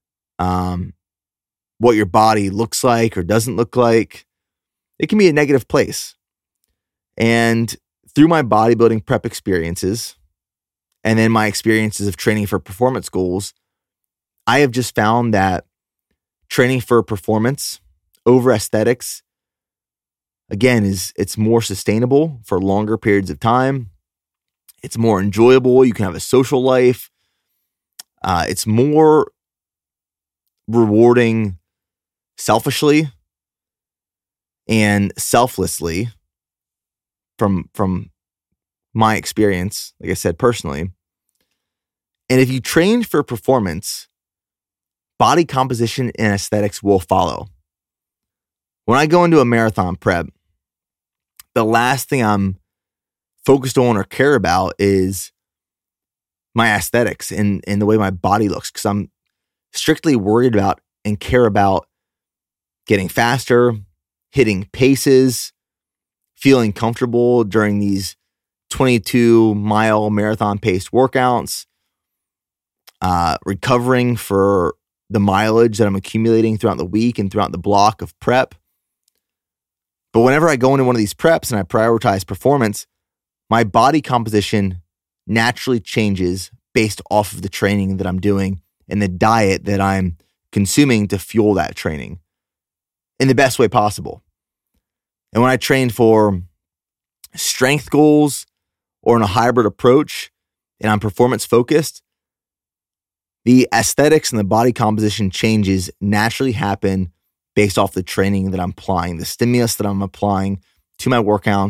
what your body looks like or doesn't look like. It can be a negative place. And through my bodybuilding prep experiences, and then my experiences of training for performance goals, I have just found that training for performance over aesthetics, again, it's more sustainable for longer periods of time. It's more enjoyable. You can have a social life. It's more rewarding selfishly and selflessly from my experience, like I said, personally. And if you train for performance, body composition and aesthetics will follow. When I go into a marathon prep, the last thing I'm focused on or care about is my aesthetics and the way my body looks, because I'm strictly worried about and care about getting faster, hitting paces, feeling comfortable during these 22-mile marathon-paced workouts, recovering for the mileage that I'm accumulating throughout the week and throughout the block of prep. But whenever I go into one of these preps and I prioritize performance, my body composition naturally changes based off of the training that I'm doing and the diet that I'm consuming to fuel that training in the best way possible. And when I train for strength goals or in a hybrid approach and I'm performance focused, the aesthetics and the body composition changes naturally happen based off the training that I'm applying, the stimulus that I'm applying to my workouts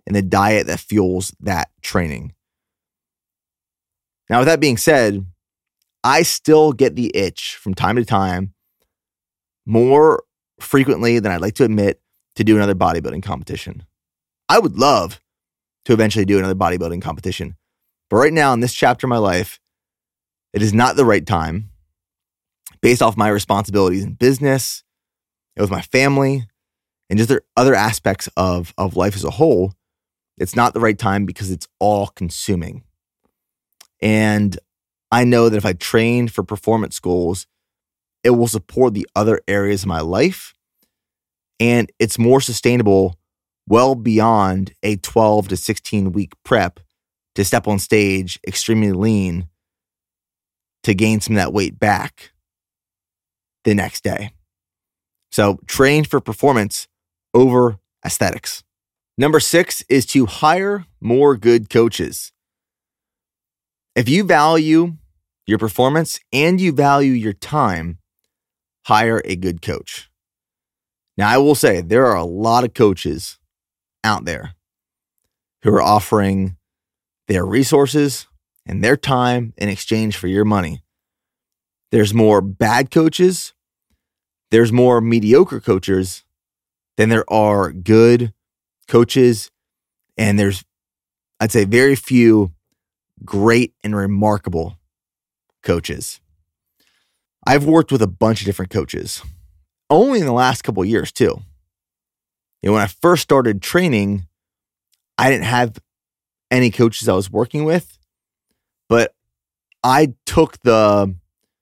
and the diet that fuels that training. Now, with that being said, I still get the itch from time to time, more frequently than I'd like to admit, to do another bodybuilding competition. I would love to eventually do another bodybuilding competition. But right now, in this chapter of my life, it is not the right time based off my responsibilities in business, with my family, and just other aspects of life as a whole. It's not the right time because it's all consuming. And I know that if I train for performance goals, it will support the other areas of my life. And it's more sustainable well beyond a 12 to 16 week prep to step on stage extremely lean to gain some of that weight back the next day. So train for performance over aesthetics. Number 6 is to hire more good coaches. If you value your performance and you value your time, hire a good coach. Now, I will say there are a lot of coaches out there who are offering their resources and their time in exchange for your money. There's more bad coaches, there's more mediocre coaches than there are good coaches, and there's, I'd say, very few great and remarkable coaches. I've worked with a bunch of different coaches, only in the last couple of years too. When I first started training, I didn't have any coaches I was working with, but I took the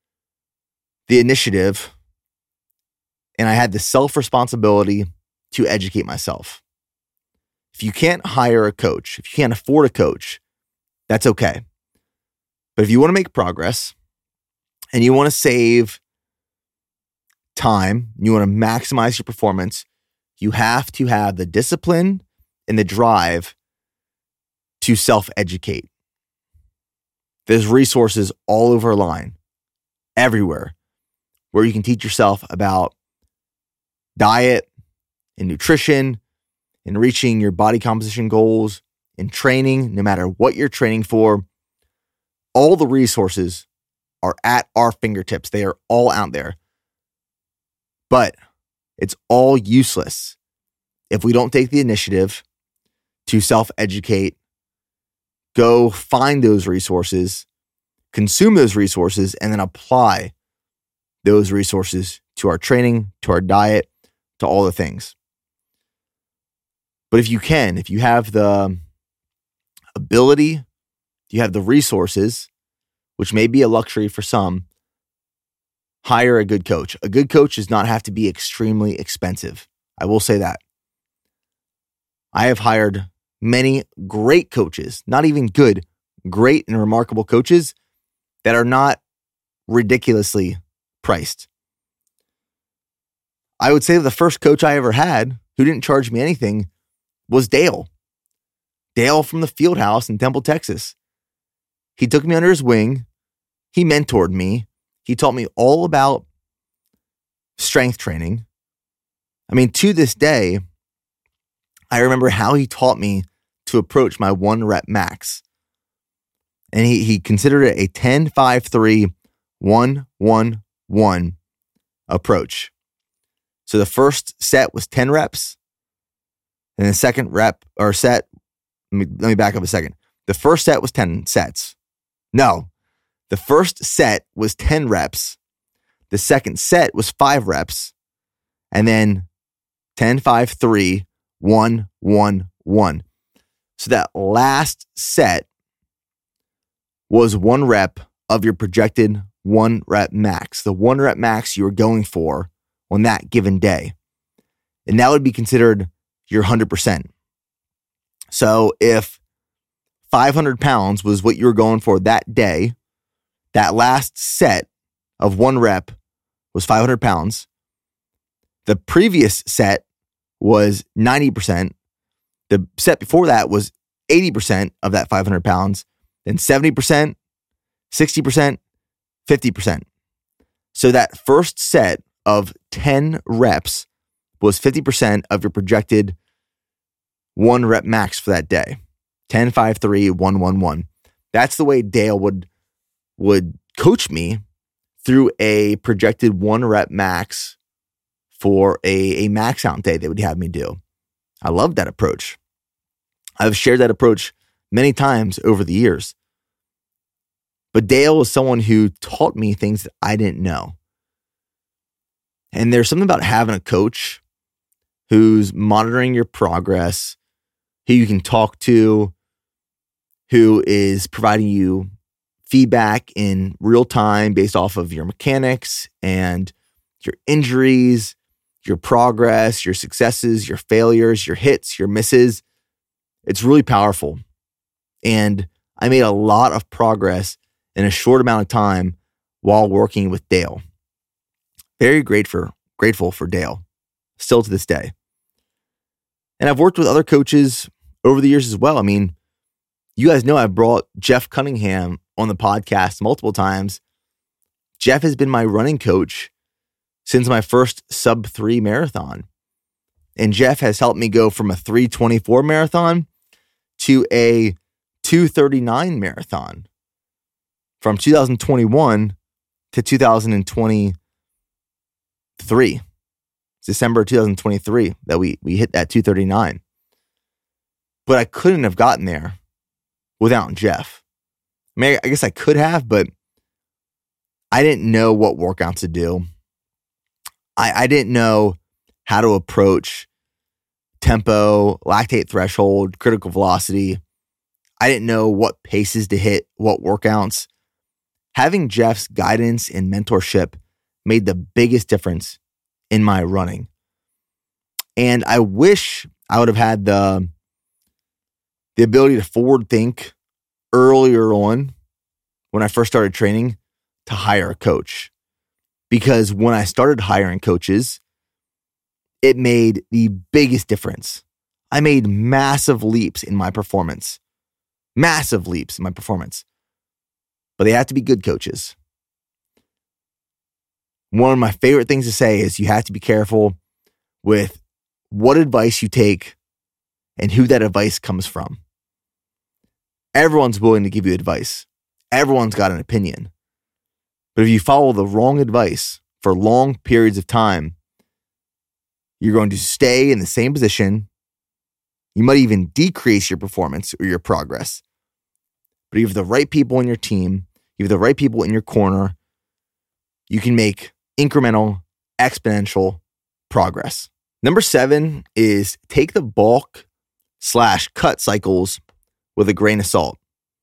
initiative and I had the self-responsibility to educate myself. If you can't hire a coach, if you can't afford a coach, that's okay. But if you want to make progress and you want to save time, you want to maximize your performance, you have to have the discipline and the drive to self-educate. There's resources all over line, everywhere, where you can teach yourself about diet and nutrition and reaching your body composition goals and training, no matter what you're training for. All the resources are at our fingertips. They are all out there. But it's all useless if we don't take the initiative to self-educate, go find those resources, consume those resources, and then apply those resources to our training, to our diet, to all the things. But if you have the ability, you have the resources, which may be a luxury for some, hire a good coach. A good coach does not have to be extremely expensive. I will say that. I have hired many great coaches, not even good, great and remarkable coaches that are not ridiculously priced. I would say the first coach I ever had who didn't charge me anything was Dale. Dale from the Field House in Temple, Texas. He took me under his wing. He mentored me. He taught me all about strength training. I mean, to this day, I remember how he taught me to approach my 1 rep max. And he considered it a 10-5-3-1-1-1 approach. So the first set was 10 reps. And the second rep or set, let me back up a second. The first set was 10 sets. No, the first set was 10 reps. The second set was 5 reps. And then 10-5-3-1-1-1. So that last set was 1 rep of your projected 1 rep max, the 1 rep max you were going for on that given day. And that would be considered your 100%. So if 500 pounds was what you were going for that day, that last set of 1 rep was 500 pounds. The previous set was 90%. The set before that was 80% of that 500 pounds, then 70%, 60%, 50%. So that first set of 10 reps was 50% of your projected 1 rep max for that day. 10, 5, 3, 1, 1, 1. That's the way Dale would coach me through a projected 1 rep max for a max out day they would have me do. I love that approach. I've shared that approach many times over the years. But Dale was someone who taught me things that I didn't know. And there's something about having a coach who's monitoring your progress, who you can talk to, who is providing you feedback in real time based off of your mechanics and your injuries, your progress, your successes, your failures, your hits, your misses. It's really powerful. And I made a lot of progress in a short amount of time while working with Dale. Very grateful for Dale, still to this day. And I've worked with other coaches over the years as well. I mean, you guys know I've brought Jeff Cunningham on the podcast multiple times. Jeff has been my running coach since my first sub-3 marathon. And Jeff has helped me go from a 3:24 marathon to a 2:39 marathon from 2021 to 2023. December 2023 that we hit that 2:39. But I couldn't have gotten there without Jeff. I mean, I guess I could have, but I didn't know what workouts to do. I didn't know how to approach tempo, lactate threshold, critical velocity. I didn't know what paces to hit, what workouts. Having Jeff's guidance and mentorship made the biggest difference in my running. And I wish I would have had the ability to forward think earlier on when I first started training to hire a coach. Because when I started hiring coaches, it made the biggest difference. I made massive leaps in my performance. Massive leaps in my performance. But they have to be good coaches. One of my favorite things to say is you have to be careful with what advice you take and who that advice comes from. Everyone's willing to give you advice. Everyone's got an opinion. But if you follow the wrong advice for long periods of time, you're going to stay in the same position. You might even decrease your performance or your progress. But if you have the right people in your team, you have the right people in your corner, you can make incremental, exponential progress. Number 7 is take the bulk/cut cycles with a grain of salt.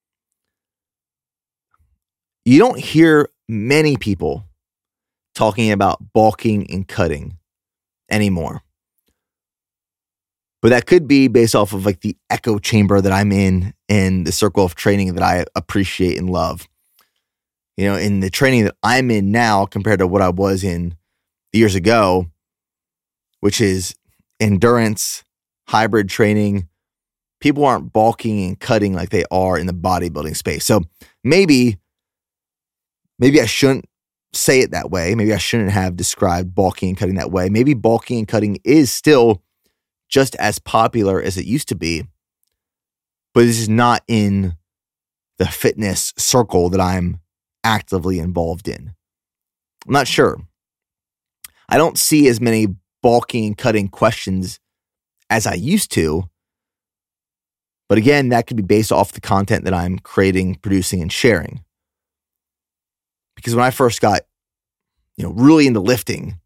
You don't hear many people talking about bulking and cutting anymore. But that could be based off of like the echo chamber that I'm in and the circle of training that I appreciate and love. You know, in the training that I'm in now compared to what I was in years ago, which is endurance, hybrid training, people aren't bulking and cutting like they are in the bodybuilding space. So maybe I shouldn't say it that way. Maybe I shouldn't have described bulking and cutting that way. Maybe bulking and cutting is still just as popular as it used to be, but this is not in the fitness circle that I'm actively involved in. I'm not sure. I don't see as many bulking and cutting questions as I used to. But again, that could be based off the content that I'm creating, producing, and sharing. Because when I first got, really into lifting,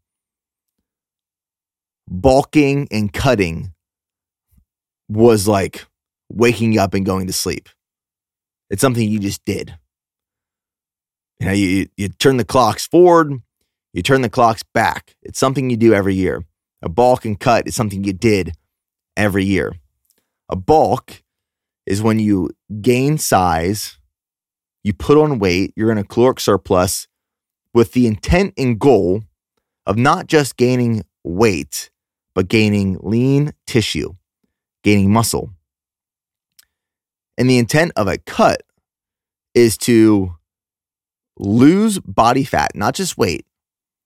bulking and cutting was like waking up and going to sleep. It's something you just did. You turn the clocks forward, you turn the clocks back. It's something you do every year. A bulk and cut is something you did every year. A bulk is when you gain size, you put on weight, you're in a caloric surplus with the intent and goal of not just gaining weight, but gaining lean tissue, gaining muscle. And the intent of a cut is to lose body fat, not just weight,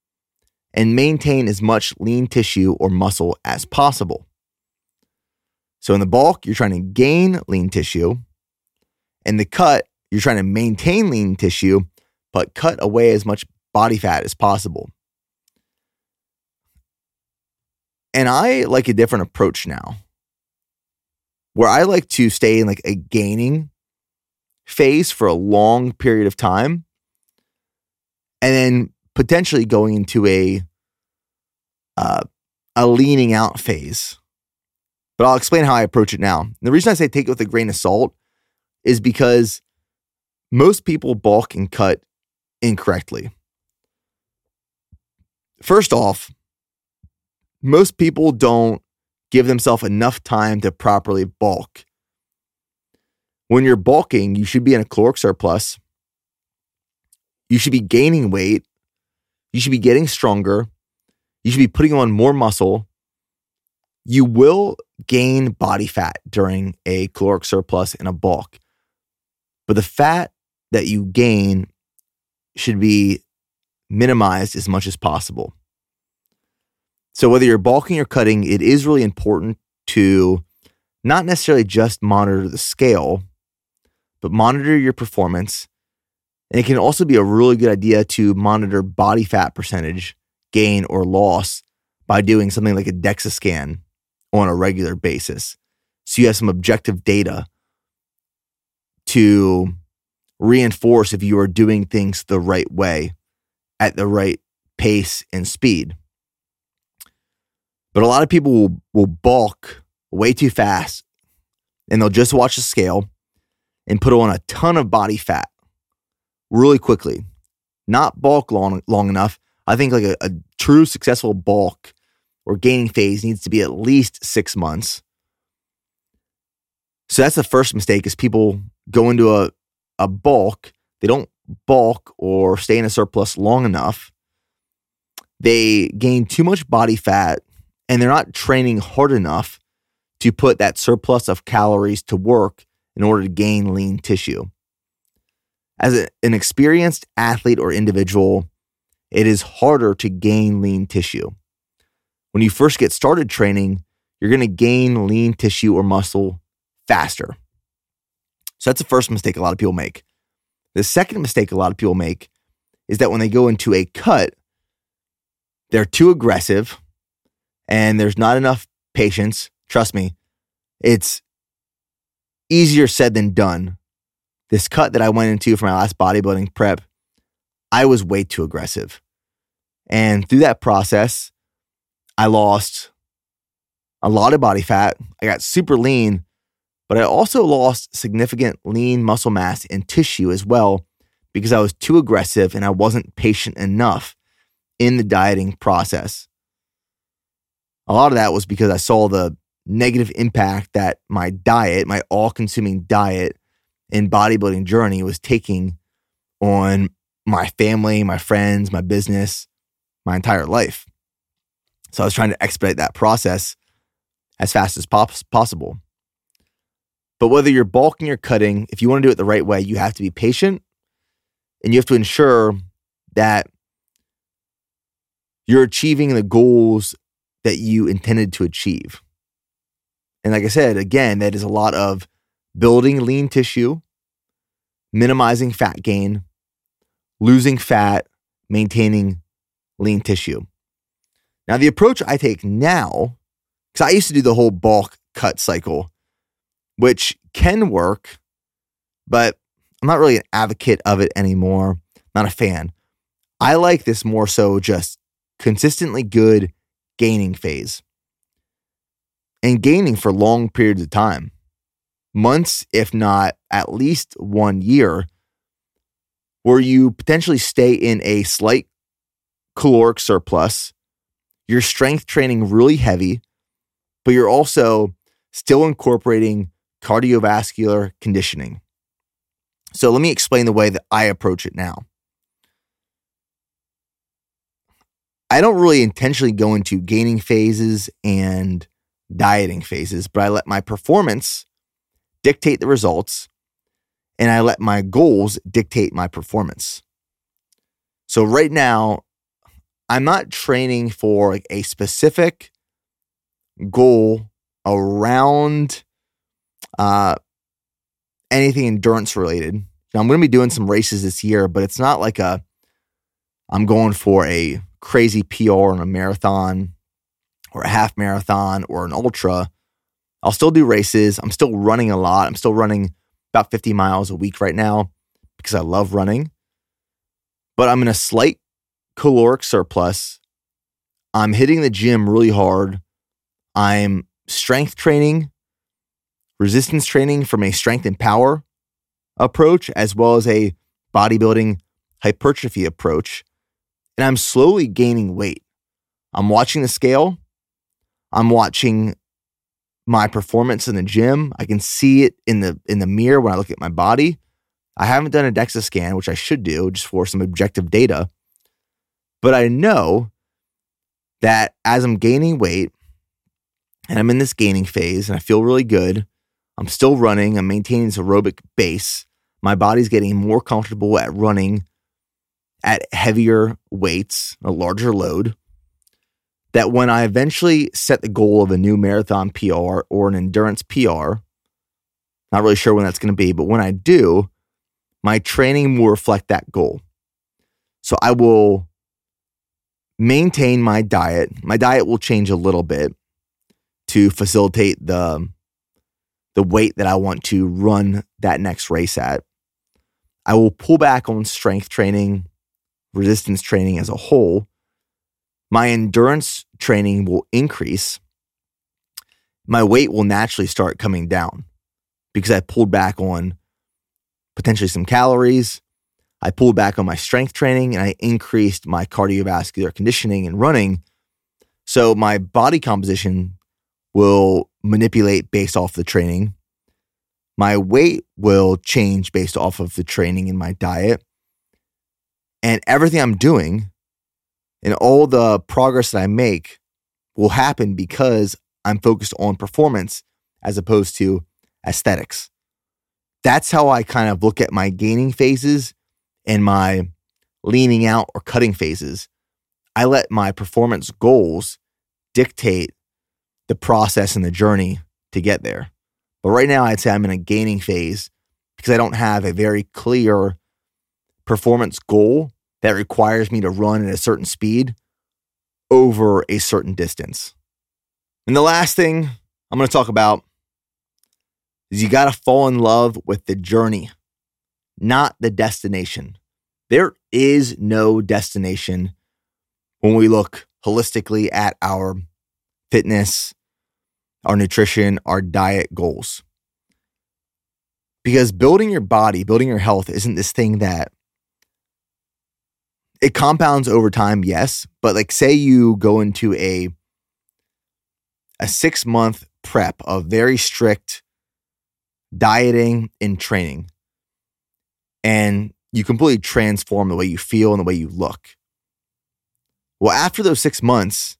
and maintain as much lean tissue or muscle as possible. So in the bulk, you're trying to gain lean tissue. In the cut, you're trying to maintain lean tissue, but cut away as much body fat as possible. And I like a different approach now, where I like to stay in like a gaining phase for a long period of time, and then potentially going into a leaning out phase. But I'll explain how I approach it now. And the reason I say take it with a grain of salt is because most people bulk and cut incorrectly. First off, most people don't give themselves enough time to properly bulk. When you're bulking, you should be in a caloric surplus. You should be gaining weight. You should be getting stronger. You should be putting on more muscle. You will gain body fat during a caloric surplus and a bulk. But the fat that you gain should be minimized as much as possible. So whether you're bulking or cutting, it is really important to not necessarily just monitor the scale, but monitor your performance. And it can also be a really good idea to monitor body fat percentage, gain or loss, by doing something like a DEXA scan on a regular basis. So you have some objective data to reinforce if you are doing things the right way at the right pace and speed. But a lot of people will bulk way too fast, and they'll just watch the scale and put on a ton of body fat really quickly. Not bulk long enough. I think like a true successful bulk or gaining phase needs to be at least 6 months. So that's the first mistake, is people go into a bulk. They don't bulk or stay in a surplus long enough. They gain too much body fat, and they're not training hard enough to put that surplus of calories to work in order to gain lean tissue. As an experienced athlete or individual, it is harder to gain lean tissue. When you first get started training, you're going to gain lean tissue or muscle faster. So that's the first mistake a lot of people make. The second mistake a lot of people make is that when they go into a cut, they're too aggressive and there's not enough patience. Trust me, it's easier said than done. This cut that I went into for my last bodybuilding prep, I was way too aggressive. And through that process, I lost a lot of body fat. I got super lean, but I also lost significant lean muscle mass and tissue as well, because I was too aggressive and I wasn't patient enough in the dieting process. A lot of that was because I saw the negative impact that my diet, my all-consuming diet and bodybuilding journey was taking on my family, my friends, my business, my entire life. So I was trying to expedite that process as fast as possible. But whether you're bulking or cutting, if you want to do it the right way, you have to be patient, and you have to ensure that you're achieving the goals that you intended to achieve. And like I said, again, that is a lot of building lean tissue, minimizing fat gain, losing fat, maintaining lean tissue. Now, the approach I take now, because I used to do the whole bulk cut cycle, which can work, but I'm not really an advocate of it anymore. Not a fan. I like this more so just consistently good gaining phase. And gaining for long periods of time. Months, if not at least 1 year, where you potentially stay in a slight caloric surplus. You're strength training really heavy, but you're also still incorporating cardiovascular conditioning. So let me explain the way that I approach it now. I don't really intentionally go into gaining phases and dieting phases, but I let my performance dictate the results, and I let my goals dictate my performance. So right now, I'm not training for like a specific goal around anything endurance related. Now, I'm going to be doing some races this year, but it's not like I'm going for a crazy PR in a marathon or a half marathon or an ultra. I'll still do races. I'm still running a lot. I'm still running about 50 miles a week right now because I love running. But I'm in a slight caloric surplus. I'm hitting the gym really hard. I'm strength training, resistance training from a strength and power approach, as well as a bodybuilding hypertrophy approach. And I'm slowly gaining weight. I'm watching the scale. I'm watching my performance in the gym. I can see it in the mirror when I look at my body. I haven't done a DEXA scan, which I should do just for some objective data. But I know that as I'm gaining weight and I'm in this gaining phase and I feel really good, I'm still running, I'm maintaining this aerobic base. My body's getting more comfortable at running at heavier weights, a larger load, that when I eventually set the goal of a new marathon PR or an endurance PR, not really sure when that's going to be, but when I do, my training will reflect that goal. So I will maintain my diet. My diet will change a little bit to facilitate the weight that I want to run that next race at. I will pull back on strength training, resistance training as a whole. My endurance training will increase. My weight will naturally start coming down because I pulled back on potentially some calories. I pulled back on my strength training and I increased my cardiovascular conditioning and running. So my body composition will manipulate based off the training. My weight will change based off of the training and my diet. And everything I'm doing and all the progress that I make will happen because I'm focused on performance as opposed to aesthetics. That's how I kind of look at my gaining phases and my leaning out or cutting phases. I let my performance goals dictate the process and the journey to get there. But right now, I'd say I'm in a gaining phase because I don't have a very clear performance goal that requires me to run at a certain speed over a certain distance. And the last thing I'm going to talk about is you got to fall in love with the journey, not the destination. There is no destination when we look holistically at our fitness, our nutrition, our diet goals. Because building your body, building your health isn't this thing that it compounds over time, yes. But like say you go into a 6-month prep of very strict dieting and training, and you completely transform the way you feel and the way you look. Well, after those 6 months,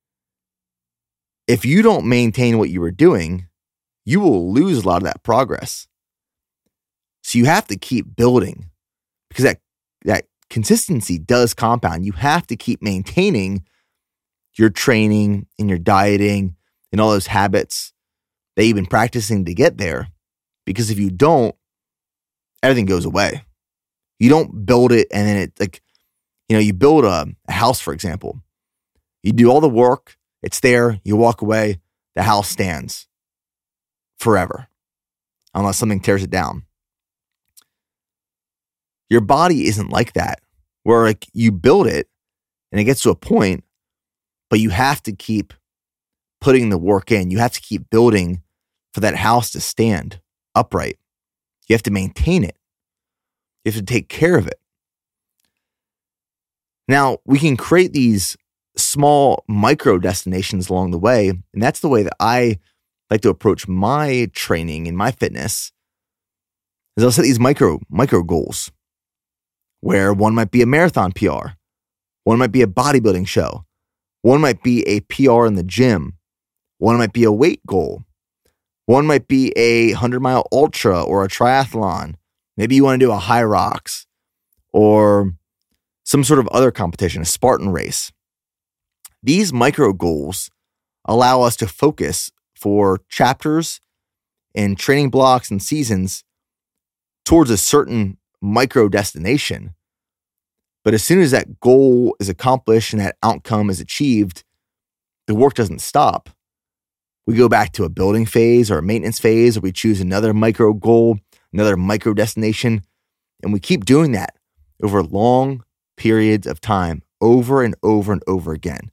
if you don't maintain what you were doing, you will lose a lot of that progress. So you have to keep building because that consistency does compound. You have to keep maintaining your training and your dieting and all those habits that you've been practicing to get there. Because if you don't, everything goes away. You don't build it and then it's like, you build a house, for example. You do all the work, it's there, you walk away, the house stands forever unless something tears it down. Your body isn't like that, where like you build it and it gets to a point, but you have to keep putting the work in. You have to keep building for that house to stand upright. You have to maintain it. You have to take care of it. Now, we can create these small micro destinations along the way, and that's the way that I like to approach my training and my fitness. Is I'll set these micro goals, where one might be a marathon PR, one might be a bodybuilding show, one might be a PR in the gym, one might be a weight goal, one might be a 100-mile ultra or a triathlon. Maybe you want to do a high rocks or some sort of other competition, a Spartan race. These micro goals allow us to focus for chapters and training blocks and seasons towards a certain micro destination. But as soon as that goal is accomplished and that outcome is achieved, the work doesn't stop. We go back to a building phase or a maintenance phase, or we choose another micro goal, another micro destination, and we keep doing that over long periods of time, over and over and over again.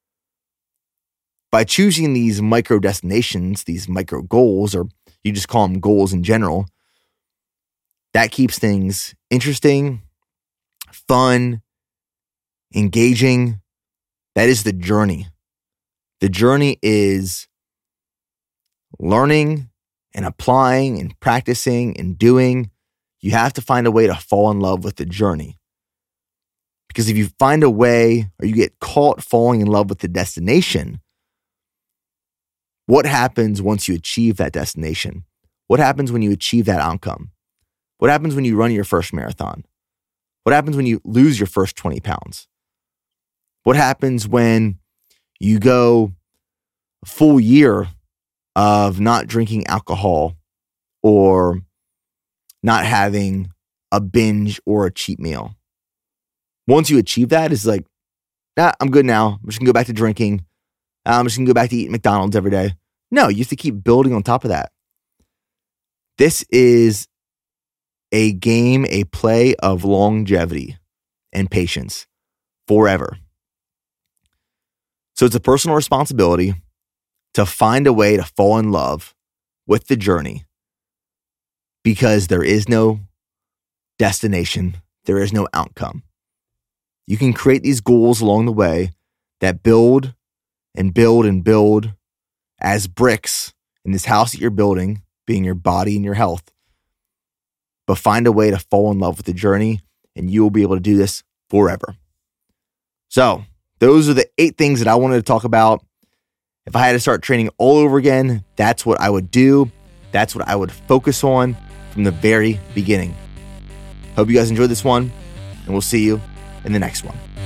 By choosing these micro destinations, these micro goals, or you just call them goals in general, that keeps things interesting, fun, engaging. That is the journey. The journey is learning and applying and practicing and doing. You have to find a way to fall in love with the journey. Because if you find a way, or you get caught falling in love with the destination, what happens once you achieve that destination? What happens when you achieve that outcome? What happens when you run your first marathon? What happens when you lose your first 20 pounds? What happens when you go a full year of not drinking alcohol or not having a binge or a cheat meal? Once you achieve that, it's like, I'm good now. I'm just going to go back to drinking. I'm just going to go back to eating McDonald's every day. No, you have to keep building on top of that. This is a game, a play of longevity and patience forever. So it's a personal responsibility to find a way to fall in love with the journey, because there is no destination, there is no outcome. You can create these goals along the way that build and build and build as bricks in this house that you're building, being your body and your health. But find a way to fall in love with the journey, and you will be able to do this forever. So those are the 8 things that I wanted to talk about. If I had to start training all over again, that's what I would do. That's what I would focus on from the very beginning. Hope you guys enjoyed this one, and we'll see you in the next one.